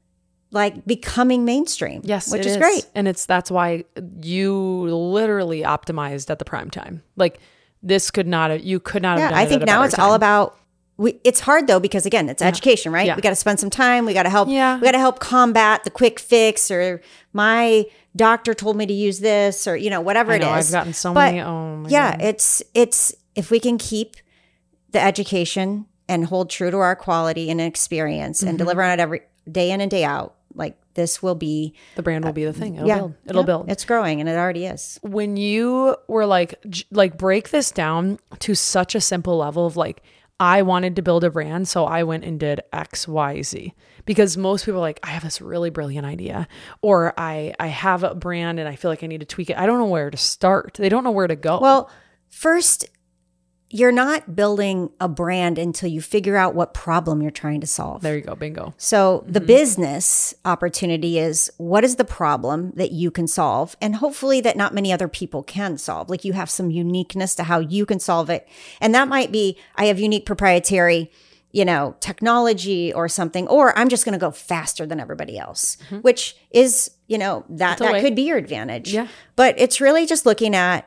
[SPEAKER 2] like becoming mainstream.
[SPEAKER 1] Yes,
[SPEAKER 2] which is great.
[SPEAKER 1] And that's why you literally optimized at the prime time. Like this could not have, you could not have done it
[SPEAKER 2] I think
[SPEAKER 1] at a
[SPEAKER 2] now
[SPEAKER 1] better
[SPEAKER 2] it's
[SPEAKER 1] time.
[SPEAKER 2] all about, it's hard though, because again, it's education, right?
[SPEAKER 1] Yeah.
[SPEAKER 2] We got to spend some time. We got to help.
[SPEAKER 1] Yeah.
[SPEAKER 2] We got to help combat the quick fix, or my doctor told me to use this, or, whatever
[SPEAKER 1] I know,
[SPEAKER 2] it is.
[SPEAKER 1] I've gotten so
[SPEAKER 2] But
[SPEAKER 1] many. Oh my
[SPEAKER 2] yeah,
[SPEAKER 1] God.
[SPEAKER 2] it's, if we can keep the education and hold true to our quality and experience and deliver on it every day in and day out, like this will be,
[SPEAKER 1] The brand will be the thing. It'll build. It'll build.
[SPEAKER 2] It's growing, and it already is.
[SPEAKER 1] When you were like break this down to such a simple level of like, I wanted to build a brand, so I went and did X, Y, Z. Because most people are like, I have this really brilliant idea, or I have a brand and I feel like I need to tweak it. I don't know where to start. They don't know where to go.
[SPEAKER 2] Well, first, you're not building a brand until you figure out what problem you're trying to solve.
[SPEAKER 1] There you go. Bingo.
[SPEAKER 2] So the business opportunity is, what is the problem that you can solve? And hopefully that not many other people can solve. Like, you have some uniqueness to how you can solve it. And that might be, I have unique proprietary, technology or something, or I'm just going to go faster than everybody else, which is, that could be your advantage.
[SPEAKER 1] Yeah.
[SPEAKER 2] But it's really just looking at,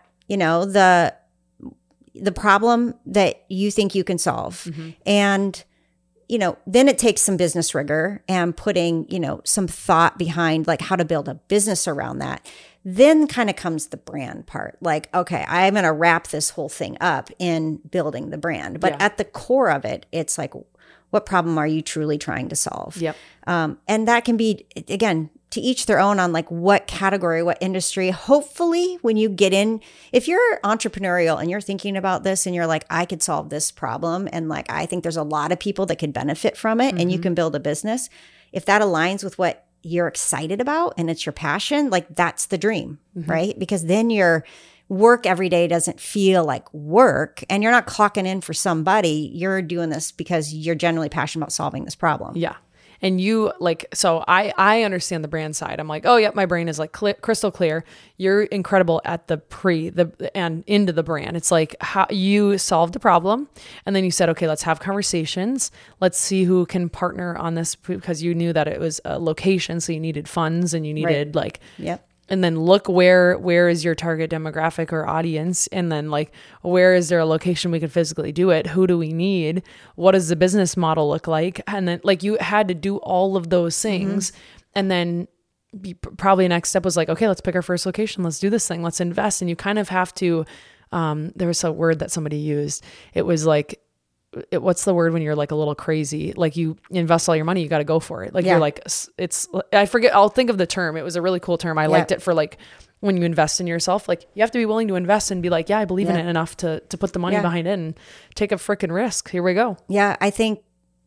[SPEAKER 2] the problem that you think you can solve. And, then it takes some business rigor and putting, some thought behind like how to build a business around that. Then kind of comes the brand part. Like, okay, I'm going to wrap this whole thing up in building the brand. But at the core of it, it's like, what problem are you truly trying to solve?
[SPEAKER 1] Yep.
[SPEAKER 2] And that can be, again, to each their own on like what category, what industry. Hopefully when you get in, if you're entrepreneurial and you're thinking about this and you're like, I could solve this problem, and like, I think there's a lot of people that could benefit from it, and you can build a business. If that aligns with what you're excited about and it's your passion, like that's the dream, right? Because then your work every day doesn't feel like work, and you're not clocking in for somebody. You're doing this because you're genuinely passionate about solving this problem.
[SPEAKER 1] Yeah. And you so I understand the brand side. I'm like, oh yeah, my brain is like crystal clear. You're incredible at and into the brand. It's like how you solved a problem, and then you said, okay, let's have conversations. Let's see who can partner on this, because you knew that it was a location, so you needed funds and you needed
[SPEAKER 2] Yep.
[SPEAKER 1] And then look where is your target demographic or audience, and then like, where is there a location we could physically do it? Who do we need? What does the business model look like? And then like, you had to do all of those things. And then probably next step was like, okay, let's pick our first location. Let's do this thing. Let's invest. And you kind of have to, there was a word that somebody used. It was like, what's the word when you're like a little crazy? Like, you invest all your money, you got to go for it. Like, you're like, I forget, I'll think of the term. It was a really cool term. I liked it for like, when you invest in yourself, like, you have to be willing to invest and be like, yeah, I believe in it enough to put the money behind it and take a freaking risk. Here we go.
[SPEAKER 2] Yeah. I think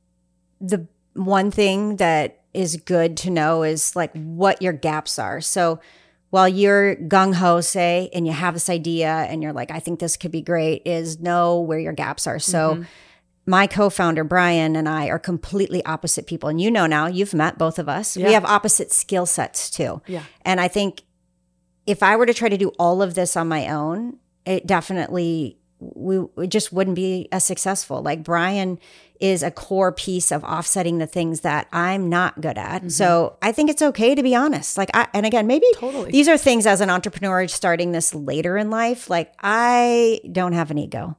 [SPEAKER 2] the one thing that is good to know is like what your gaps are. So while you're gung-ho, say, and you have this idea and you're like, I think this could be great, is know where your gaps are. So my co-founder, Brian, and I are completely opposite people. And now you've met both of us. We have opposite skill sets too.
[SPEAKER 1] Yeah.
[SPEAKER 2] And I think if I were to try to do all of this on my own, it definitely, it just wouldn't be as successful. Like, Brian is a core piece of offsetting the things that I'm not good at. So I think it's okay to be honest. Like, and again, maybe these are things as an entrepreneur starting this later in life. Like, I don't have an ego.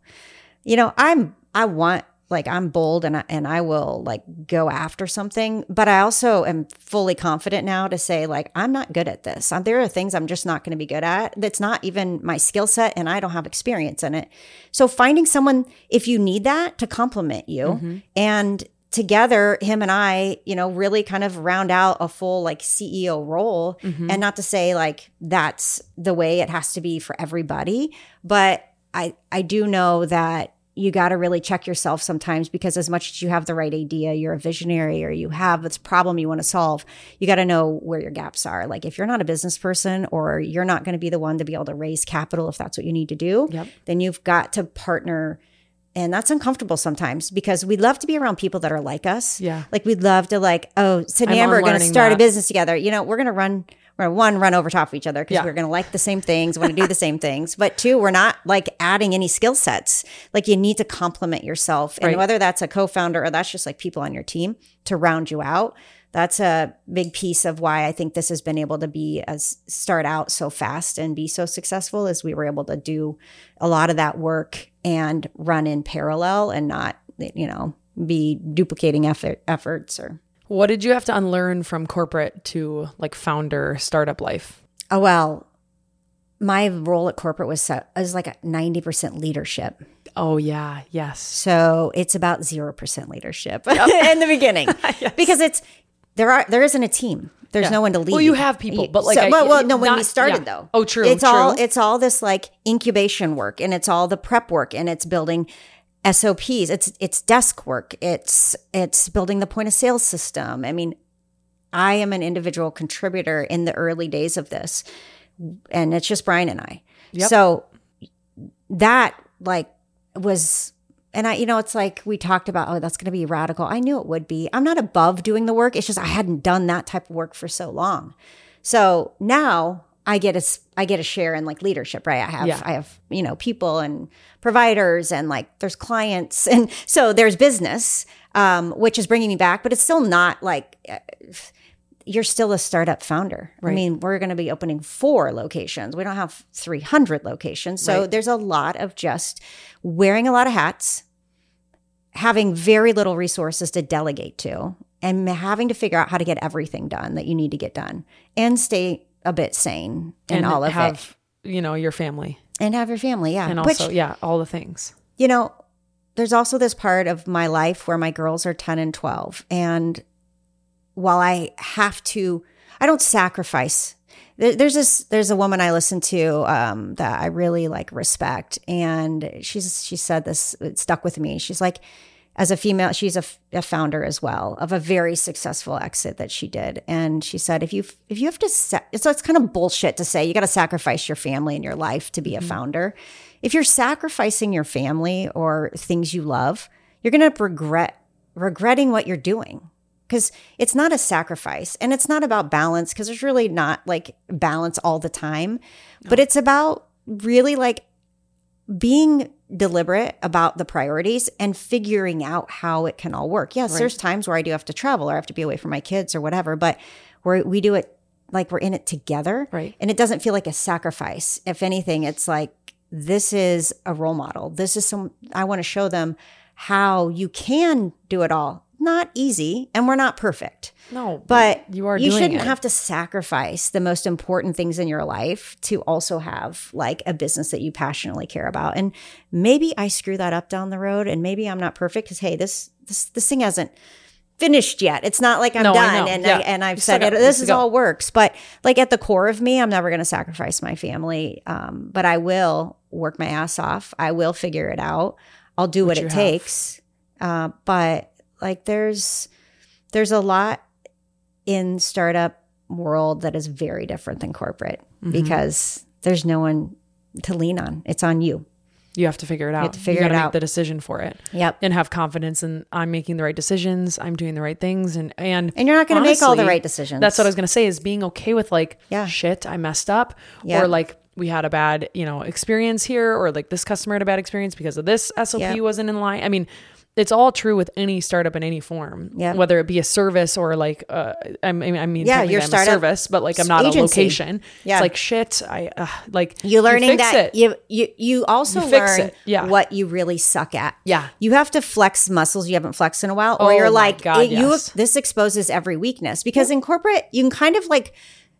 [SPEAKER 2] I'm bold and I will like go after something, but I also am fully confident now to say like, I'm not good at this. There are things I'm just not going to be good at. That's not even my skill set, and I don't have experience in it. So finding someone, if you need that, to complement you, and together, him and I, really kind of round out a full like CEO role. And not to say like that's the way it has to be for everybody, but I do know that you got to really check yourself sometimes, because as much as you have the right idea, you're a visionary, or you have this problem you want to solve, you got to know where your gaps are. Like, if you're not a business person, or you're not going to be the one to be able to raise capital if that's what you need to do, then you've got to partner. And that's uncomfortable sometimes, because we'd love to be around people that are like us. Yeah. Like, we'd love to like, oh, Sid and Amber are going to start a business together. We're going to run over top of each other, because we're going to like the same things, want to do the same things. But two, we're not like adding any skill sets. Like, you need to complement yourself. And whether that's a co-founder or that's just like people on your team to round you out, that's a big piece of why I think this has been able to start out so fast and be so successful, is we were able to do a lot of that work and run in parallel and not, be duplicating efforts. Or
[SPEAKER 1] what did you have to unlearn from corporate to like founder startup life?
[SPEAKER 2] Oh, well, my role at corporate was like a 90% leadership.
[SPEAKER 1] Oh yeah. Yes.
[SPEAKER 2] So it's about 0% leadership in the beginning.
[SPEAKER 1] Yes.
[SPEAKER 2] Because there isn't a team. There's no one to lead.
[SPEAKER 1] Well, you have people, but like,
[SPEAKER 2] when we started though.
[SPEAKER 1] Oh, true.
[SPEAKER 2] It's all this like incubation work, and it's all the prep work, and it's building SOPs. It's desk work. It's building the point of sale system. I mean, I am an individual contributor in the early days of this, and it's just Brian and I.
[SPEAKER 1] Yep.
[SPEAKER 2] So that was, and it's like we talked about, oh, that's going to be radical. I knew it would be. I'm not above doing the work. It's just I hadn't done that type of work for so long. So now I get a share in like leadership, right? I have people and providers, and like there's clients, and so there's business, which is bringing me back, but it's still not like you're still a startup founder. Right. I mean, we're going to be opening 4 locations. We don't have 300 locations. So there's a lot of just wearing a lot of hats, having very little resources to delegate to, and having to figure out how to get everything done that you need to get done and stay a bit sane in all of it.
[SPEAKER 1] Your family.
[SPEAKER 2] And have your family, yeah.
[SPEAKER 1] And also, all the things.
[SPEAKER 2] There's also this part of my life where my girls are 10 and 12. And while I don't sacrifice. There's a woman I listen to that I really like respect, and she said this, it stuck with me. She's like, as a female, she's a founder as well of a very successful exit that she did, and she said, if you have to, it's kind of bullshit to say you got to sacrifice your family and your life to be a founder. If you're sacrificing your family or things you love, you're going to regretting what you're doing. Because it's not a sacrifice, and it's not about balance, because there's really not like balance all the time, but it's about really like being deliberate about the priorities and figuring out how it can all work. Yes, there's times where I do have to travel or I have to be away from my kids or whatever, but we do it like we're in it together,
[SPEAKER 1] right? And
[SPEAKER 2] it doesn't feel like a sacrifice. If anything, it's like, this is a role model. I want to show them how you can do it all. Not easy, and we're not perfect.
[SPEAKER 1] No,
[SPEAKER 2] but
[SPEAKER 1] you
[SPEAKER 2] shouldn't have to sacrifice the most important things in your life to also have like a business that you passionately care about. And maybe I screw that up down the road, and maybe I'm not perfect, because hey, this thing hasn't finished yet. It's not like I'm done, and I've said this is all works. But like at the core of me, I'm never going to sacrifice my family. But I will work my ass off. I will figure it out. I'll do what it takes. But like there's a lot in startup world that is very different than corporate, because there's no one to lean on. It's on you.
[SPEAKER 1] You have to figure it out. You have to
[SPEAKER 2] figure it out.
[SPEAKER 1] Make the decision for it.
[SPEAKER 2] Yep.
[SPEAKER 1] And have confidence in I'm making the right decisions. I'm doing the right things. And you're
[SPEAKER 2] not going to make all the right decisions.
[SPEAKER 1] That's what I was going to say, is being okay with like, shit, I messed up. Or like we had a bad, experience here, or like this customer had a bad experience because of this SOP wasn't in line. I mean, it's all true with any startup in any form, whether it be a service or like, your startup a service, but like I'm not agency. A location. Yeah. It's like shit.
[SPEAKER 2] You're learning that
[SPEAKER 1] it.
[SPEAKER 2] You also learn what you really suck at.
[SPEAKER 1] Yeah.
[SPEAKER 2] You have to flex muscles you haven't flexed in a while, or you're like, this exposes every weakness, because in corporate, you can kind of like,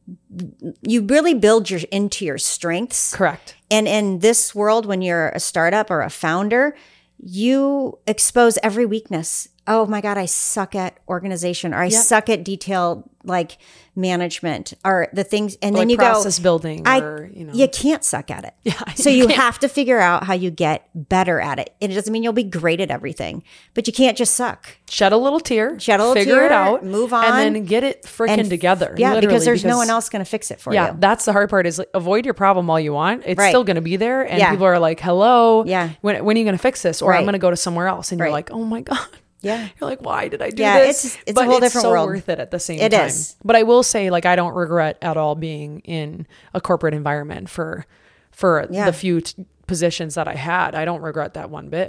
[SPEAKER 2] you really build into your strengths.
[SPEAKER 1] Correct.
[SPEAKER 2] And in this world, when you're a startup or a founder, you expose every weakness. Oh my God, I suck at organization, or I suck at detailed like management, or the things. And then you
[SPEAKER 1] process building,
[SPEAKER 2] you can't suck at it.
[SPEAKER 1] Yeah,
[SPEAKER 2] so you have to figure out how you get better at it. It doesn't mean you'll be great at everything, but you can't just suck.
[SPEAKER 1] Shed a little tear,
[SPEAKER 2] figure
[SPEAKER 1] it out,
[SPEAKER 2] move on,
[SPEAKER 1] and then get it freaking together.
[SPEAKER 2] Yeah, because there's no one else going to fix it for you.
[SPEAKER 1] Yeah, that's the hard part, is like, avoid your problem all you want. It's still going to be there, and people are like, hello, when are you going to fix this? Or I'm going to go to somewhere else. And you're like, oh my God.
[SPEAKER 2] Yeah.
[SPEAKER 1] You're like, why did I do this?
[SPEAKER 2] It's a whole different world.
[SPEAKER 1] It's so worth it at the same time. It is. But I will say, like, I don't regret at all being in a corporate environment for the few positions that I had. I don't regret that one bit.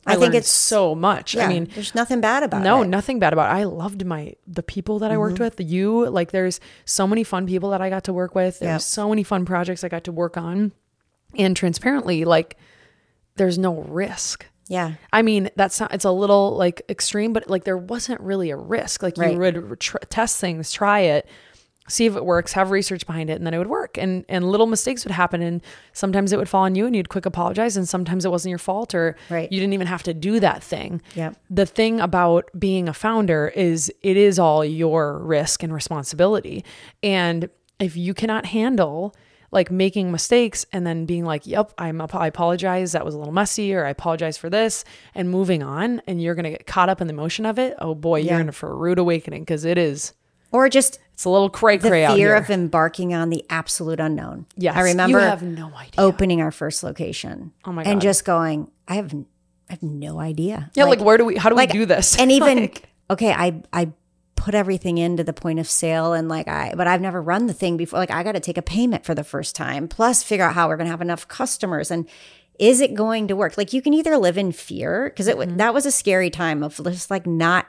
[SPEAKER 1] I think it's so much.
[SPEAKER 2] Yeah,
[SPEAKER 1] I mean,
[SPEAKER 2] there's nothing bad about it.
[SPEAKER 1] No, nothing bad about it. I loved the people that I worked with. Like there's so many fun people that I got to work with. There's so many fun projects I got to work on. And transparently, like there's no risk.
[SPEAKER 2] Yeah.
[SPEAKER 1] I mean, it's a little like extreme, but like there wasn't really a risk. Like you would test things, try it, see if it works, have research behind it, and then it would work. And little mistakes would happen. And sometimes it would fall on you and you'd quick apologize. And sometimes it wasn't your fault or you didn't even have to do that thing.
[SPEAKER 2] Yeah.
[SPEAKER 1] The thing about being a founder is it is all your risk and responsibility. And if you cannot handle like making mistakes and then being like, yep, I apologize. That was a little messy, or I apologize for this, and moving on, and you're going to get caught up in the emotion of it. Oh boy, you're in for a rude awakening, because it is.
[SPEAKER 2] Or just
[SPEAKER 1] it's a little cray out here.
[SPEAKER 2] The fear of embarking on the absolute unknown.
[SPEAKER 1] Yes.
[SPEAKER 2] I remember
[SPEAKER 1] you have no idea.
[SPEAKER 2] opening our first location.
[SPEAKER 1] Oh my God.
[SPEAKER 2] And just going, I have no idea.
[SPEAKER 1] Yeah. Like how do we do this?
[SPEAKER 2] And even, okay, I put everything into the point of sale and but I've never run the thing before. Like I got to take a payment for the first time, plus figure out how we're going to have enough customers. And is it going to work? Like you can either live in fear, because that was a scary time of just like and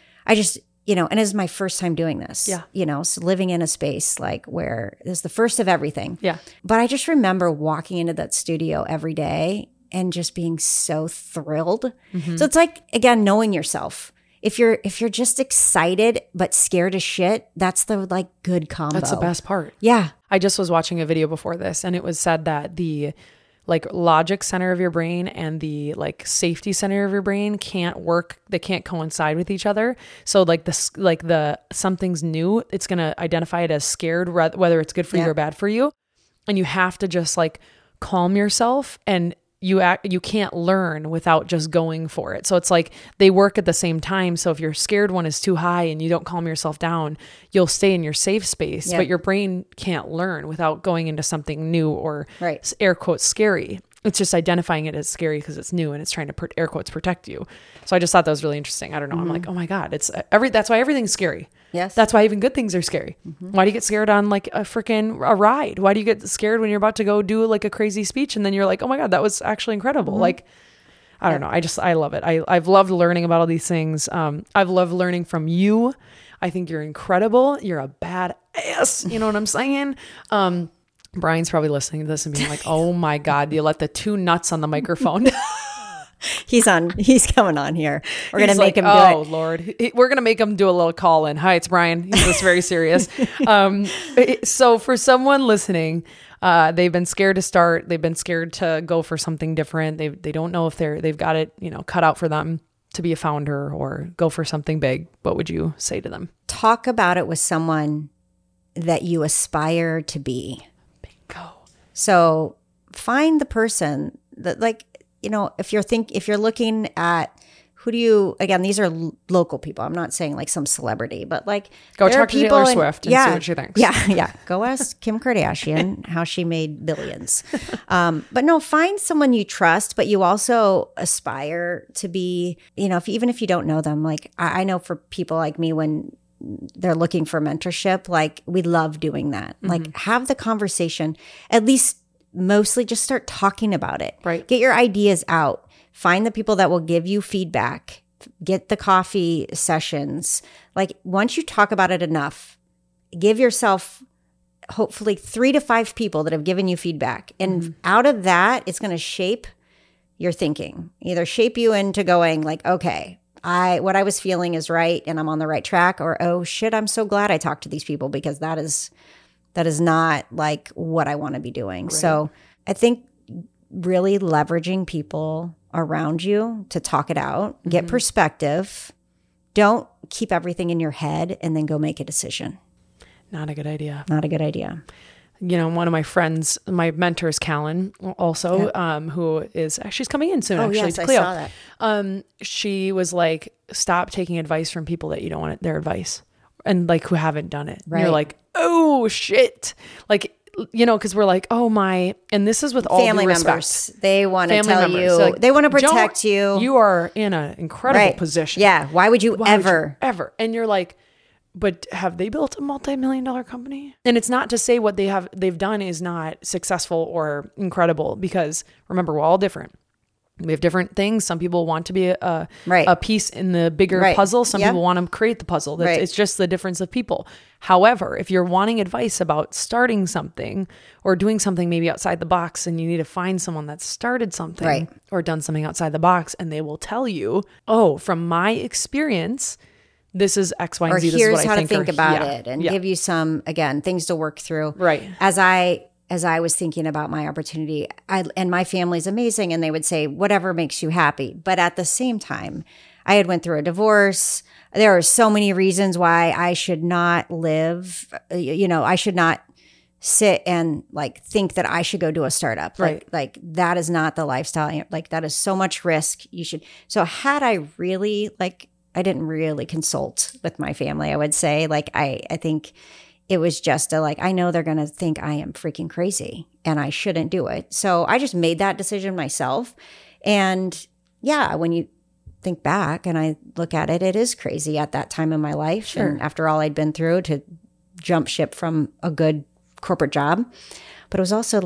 [SPEAKER 2] it was my first time doing this.
[SPEAKER 1] Yeah.
[SPEAKER 2] So living in a space like where it was the first of everything.
[SPEAKER 1] Yeah.
[SPEAKER 2] But I just remember walking into that studio every day and just being so thrilled. So it's like, again, knowing yourself. If you're just excited but scared as shit, that's the like good combo.
[SPEAKER 1] That's the best part.
[SPEAKER 2] Yeah.
[SPEAKER 1] I just was watching a video before this, and it was said that the like logic center of your brain and the like safety center of your brain can't work. They can't coincide with each other. So like the something's new, it's going to identify it as scared, whether it's good for you or bad for you. And you have to just like calm yourself, and you can't learn without just going for it. So it's like they work at the same time. So if your scared one is too high and you don't calm yourself down, you'll stay in your safe space, but your brain can't learn without going into something new or air quotes scary. It's just identifying it as scary because it's new and it's trying to air quotes protect you. So I just thought that was really interesting. I don't know. I'm like, oh my God, that's why everything's scary.
[SPEAKER 2] Yes.
[SPEAKER 1] That's why even good things are scary. Why do you get scared on like a ride? Why do you get scared when you're about to go do like a crazy speech and then you're like, oh my God, that was actually incredible. Like, I don't know. I love it. I've loved learning about all these things. I've loved learning from you. I think you're incredible. You're a badass. You know what I'm saying? Brian's probably listening to this and being like, oh my God, you let the two nuts on the microphone.
[SPEAKER 2] He's coming on here. We're going to make him do it.
[SPEAKER 1] Oh Lord. We're going to make him do a little call in. Hi, it's Brian. He's just very serious. So for someone listening, they've been scared to start. They've been scared to go for something different. They don't know if they've got it, cut out for them to be a founder or go for something big. What would you say to them?
[SPEAKER 2] Talk about it with someone that you aspire to be.
[SPEAKER 1] Bingo.
[SPEAKER 2] So find the person that if you're looking at again, these are local people. I'm not saying like some celebrity, but like
[SPEAKER 1] go talk to Taylor Swift and see what she thinks.
[SPEAKER 2] Yeah. Go ask Kim Kardashian how she made billions. But no, find someone you trust, but you also aspire to be, even if you don't know them, like I know for people like me, when they're looking for mentorship, like we love doing that. Like have the conversation, at least mostly just start talking about it.
[SPEAKER 1] Right.
[SPEAKER 2] Get your ideas out. Find the people that will give you feedback. Get the coffee sessions. Like once you talk about it enough, give yourself hopefully 3 to 5 people that have given you feedback. And out of that, it's going to shape your thinking. Either shape you into going like, okay, what I was feeling is right and I'm on the right track, or, oh shit, I'm so glad I talked to these people because that is not like what I want to be doing. Right. So I think really leveraging people around you to talk it out, get perspective. Don't keep everything in your head and then go make a decision.
[SPEAKER 1] Not a good idea.
[SPEAKER 2] Not a good idea.
[SPEAKER 1] One of my friends, my mentor is Callan also, who is, she's coming in soon actually to Cleo.
[SPEAKER 2] I saw that.
[SPEAKER 1] She was like, stop taking advice from people that you don't want their advice and like who haven't done it. Right. And you're like, oh shit. Like, because we're like, oh my, and this is with all
[SPEAKER 2] family
[SPEAKER 1] due respect.
[SPEAKER 2] Members. They want to tell you, so like, they want to protect you.
[SPEAKER 1] You are in an incredible position.
[SPEAKER 2] Yeah. Why would you ever?
[SPEAKER 1] And you're like, but have they built a multi-million-dollar company? And it's not to say what they've done is not successful or incredible, because remember, we're all different. We have different things. Some people want to be a piece in the bigger puzzle. Some people want to create the puzzle. It's just the difference of people. However, if you're wanting advice about starting something or doing something maybe outside the box, and you need to find someone that started something or done something outside the box, and they will tell you, oh, from my experience, this is X, Y, and Z. This is what I think. Or here's how to think about it, and give you some, again, things to work through.
[SPEAKER 2] Right. As I was thinking about my opportunity, and my family's amazing, and they would say, whatever makes you happy. But at the same time, I had went through a divorce. There are so many reasons why I should not live, I should not sit and like think that I should go do a startup. Like that is not the lifestyle. Like that is so much risk. So had I really, I didn't really consult with my family, I would say. I think it was just I know they're going to think I am freaking crazy and I shouldn't do it. So I just made that decision myself. And yeah, when you think back and I look at it, it is crazy at that time in my life. Sure. And after all I'd been through, to jump ship from a good corporate job. But it was also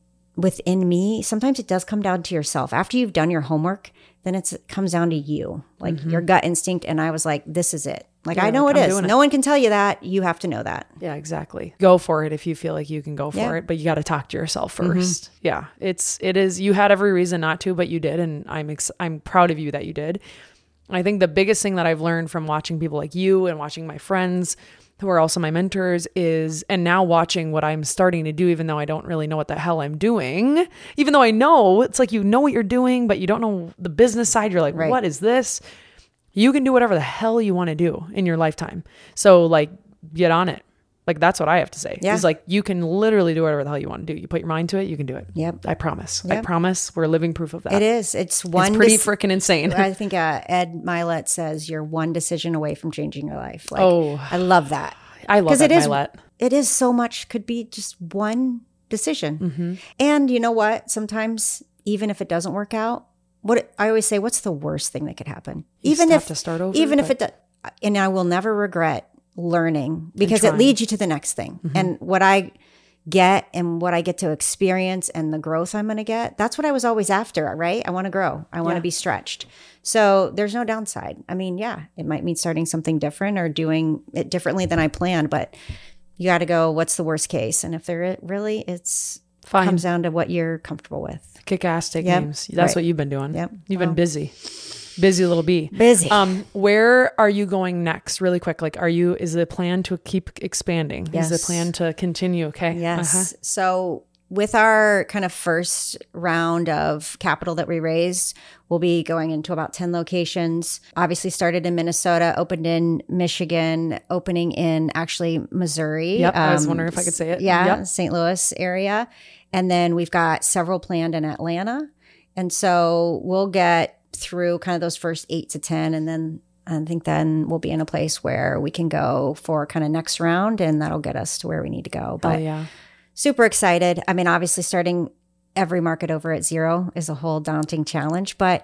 [SPEAKER 2] within me, sometimes it does come down to yourself. After you've done your homework, then it comes down to you, your gut instinct. And I was like, this is it. I know it is. No one can tell you that. You have to know that.
[SPEAKER 1] Yeah, exactly. Go for it if you feel like you can go for it, but you got to talk to yourself first. Yeah, it is. You had every reason not to, but you did, and I'm proud of you that you did. I think the biggest thing that I've learned from watching people like you and watching my friends who are also my mentors is, and now watching what I'm starting to do, even though I don't really know what the hell I'm doing, even though I know, it's like, you know what you're doing, but you don't know the business side. You're like, what is this? You can do whatever the hell you want to do in your lifetime. So get on it. That's what I have to say. Yeah. It's you can literally do whatever the hell you want to do. You put your mind to it, you can do it.
[SPEAKER 2] Yep.
[SPEAKER 1] I promise. Yep. I promise. We're living proof of that.
[SPEAKER 2] It is. It's pretty freaking insane. I think Ed Mylett says you're one decision away from changing your life. I love that.
[SPEAKER 1] I love that, Mylett.
[SPEAKER 2] It is so much, could be just one decision. Mm-hmm. And you know what? Sometimes even if it doesn't work out, I always say, what's the worst thing that could happen? Even if to start over, if it does, and I will never regret learning, because it leads you to the next thing. Mm-hmm. And what I get and what I get to experience and the growth I'm going to get, that's what I was always after, right? I want to grow. I want to be stretched. So there's no downside. I mean, it might mean starting something different or doing it differently than I planned, but you got to go, what's the worst case? And if there really, it's fine. Comes down to what you're comfortable with.
[SPEAKER 1] Kick ass, take names. That's what you've been doing.
[SPEAKER 2] Yep.
[SPEAKER 1] You've been busy. Busy little bee.
[SPEAKER 2] Busy.
[SPEAKER 1] Where are you going next? Really quick. Is the plan to keep expanding?
[SPEAKER 2] Yes.
[SPEAKER 1] Is the plan to continue? Okay.
[SPEAKER 2] Yes.
[SPEAKER 1] Uh-huh.
[SPEAKER 2] So with our kind of first round of capital that we raised, we'll be going into about 10 locations. Obviously started in Minnesota, opened in Michigan, opening in actually Missouri.
[SPEAKER 1] Yep. I was wondering if I could say it.
[SPEAKER 2] Yeah.
[SPEAKER 1] Yep.
[SPEAKER 2] St. Louis area. And then we've got several planned in Atlanta. And so we'll get through kind of those first 8 to 10. And then I think then we'll be in a place where we can go for kind of next round, and that'll get us to where we need to go. But super excited. I mean, obviously starting every market over at zero is a whole daunting challenge, but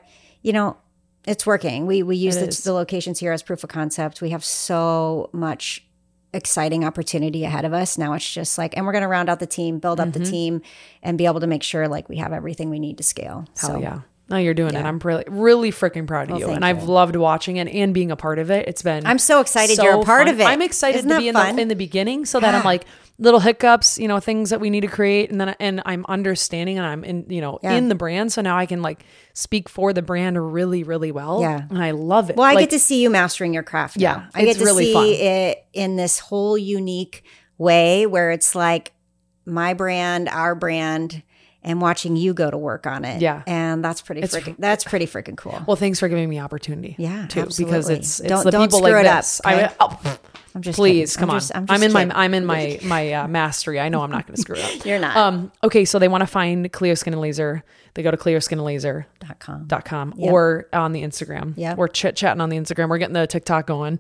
[SPEAKER 2] it's working. We use the locations here as proof of concept. We have so much exciting opportunity ahead of us. Now it's just and we're going to round out the team, build up the team, and be able to make sure we have everything we need to scale.
[SPEAKER 1] Hell yeah. No, you're doing it. I'm really freaking proud of you. And I've loved watching it and being a part of it. It's been
[SPEAKER 2] I'm so excited you're a part of it.
[SPEAKER 1] I'm excited to be in the beginning so that I'm little hiccups, things that we need to create. And I'm understanding, and I'm in the brand. So now I can speak for the brand really, really well.
[SPEAKER 2] Yeah.
[SPEAKER 1] And I love it.
[SPEAKER 2] Well, I get to see you mastering your craft now.
[SPEAKER 1] Yeah.
[SPEAKER 2] I get to really see it in this whole unique way where it's my brand, our brand, and watching you go to work on it.
[SPEAKER 1] Yeah.
[SPEAKER 2] And that's pretty freaking cool.
[SPEAKER 1] Well, thanks for giving me opportunity.
[SPEAKER 2] Yeah,
[SPEAKER 1] too.
[SPEAKER 2] Absolutely.
[SPEAKER 1] Because it's
[SPEAKER 2] don't
[SPEAKER 1] the people
[SPEAKER 2] screw
[SPEAKER 1] like
[SPEAKER 2] it
[SPEAKER 1] this.
[SPEAKER 2] Up, okay?
[SPEAKER 1] I'm just please kidding. Come on. I'm in my mastery. I know I'm not going to screw it up.
[SPEAKER 2] You're not.
[SPEAKER 1] Okay, so they want to find Cleo Skin and Laser. They go to cleoskinandlaser.com or on the Instagram.
[SPEAKER 2] Yeah.
[SPEAKER 1] We're chit-chatting on the Instagram. We're getting the TikTok going.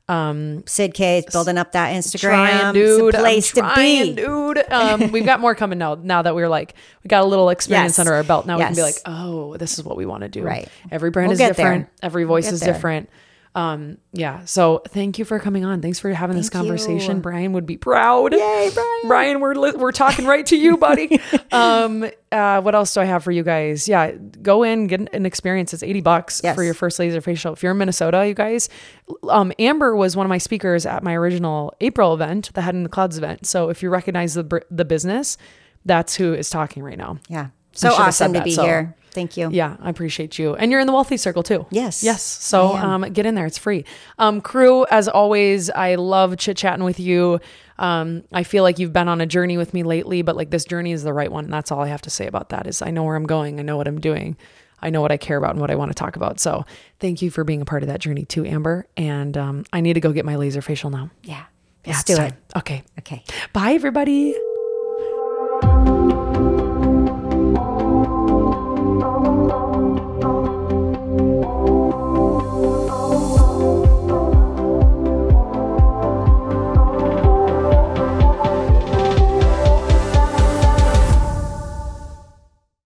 [SPEAKER 2] Sid K is building up that Instagram.
[SPEAKER 1] Trying, dude.
[SPEAKER 2] It's a place to be.
[SPEAKER 1] Dude. We've got more coming now that we're we got a little experience under our belt. Now we can be oh, this is what we want to do.
[SPEAKER 2] Right.
[SPEAKER 1] Every brand is different. Every voice is different. Yeah. So thank you for coming on. Thanks for having this
[SPEAKER 2] Thank you.
[SPEAKER 1] conversation. Brian would be proud.
[SPEAKER 2] Yay, Brian.
[SPEAKER 1] Brian, we're talking right to you, buddy. What else do I have for you guys? Yeah. Go in, get an experience. It's $80
[SPEAKER 2] Yes.
[SPEAKER 1] for your first laser facial. If you're in Minnesota, you guys, Amber was one of my speakers at my original April event, the Head in the Clouds event. So if you recognize the business, that's who is talking right now.
[SPEAKER 2] Yeah. So
[SPEAKER 1] should have said
[SPEAKER 2] awesome to
[SPEAKER 1] that,
[SPEAKER 2] be
[SPEAKER 1] so-
[SPEAKER 2] here. Thank you.
[SPEAKER 1] Yeah, I appreciate you. And you're in the Wealthy Circle too.
[SPEAKER 2] Yes.
[SPEAKER 1] Yes. So
[SPEAKER 2] I am.
[SPEAKER 1] get in there. It's free. Crew, as always, I love chit-chatting with you. I feel like you've been on a journey with me lately, but like this journey is the right one. And that's all I have to say about that is I know where I'm going. I know what I'm doing. I know what I care about and what I want to talk about. So thank you for being a part of that journey too, Amber. And I need to go get my laser facial now.
[SPEAKER 2] Yeah.
[SPEAKER 1] Yeah,
[SPEAKER 2] Let's
[SPEAKER 1] it's
[SPEAKER 2] do
[SPEAKER 1] time.
[SPEAKER 2] it.
[SPEAKER 1] Okay.
[SPEAKER 2] Okay.
[SPEAKER 1] Bye, everybody.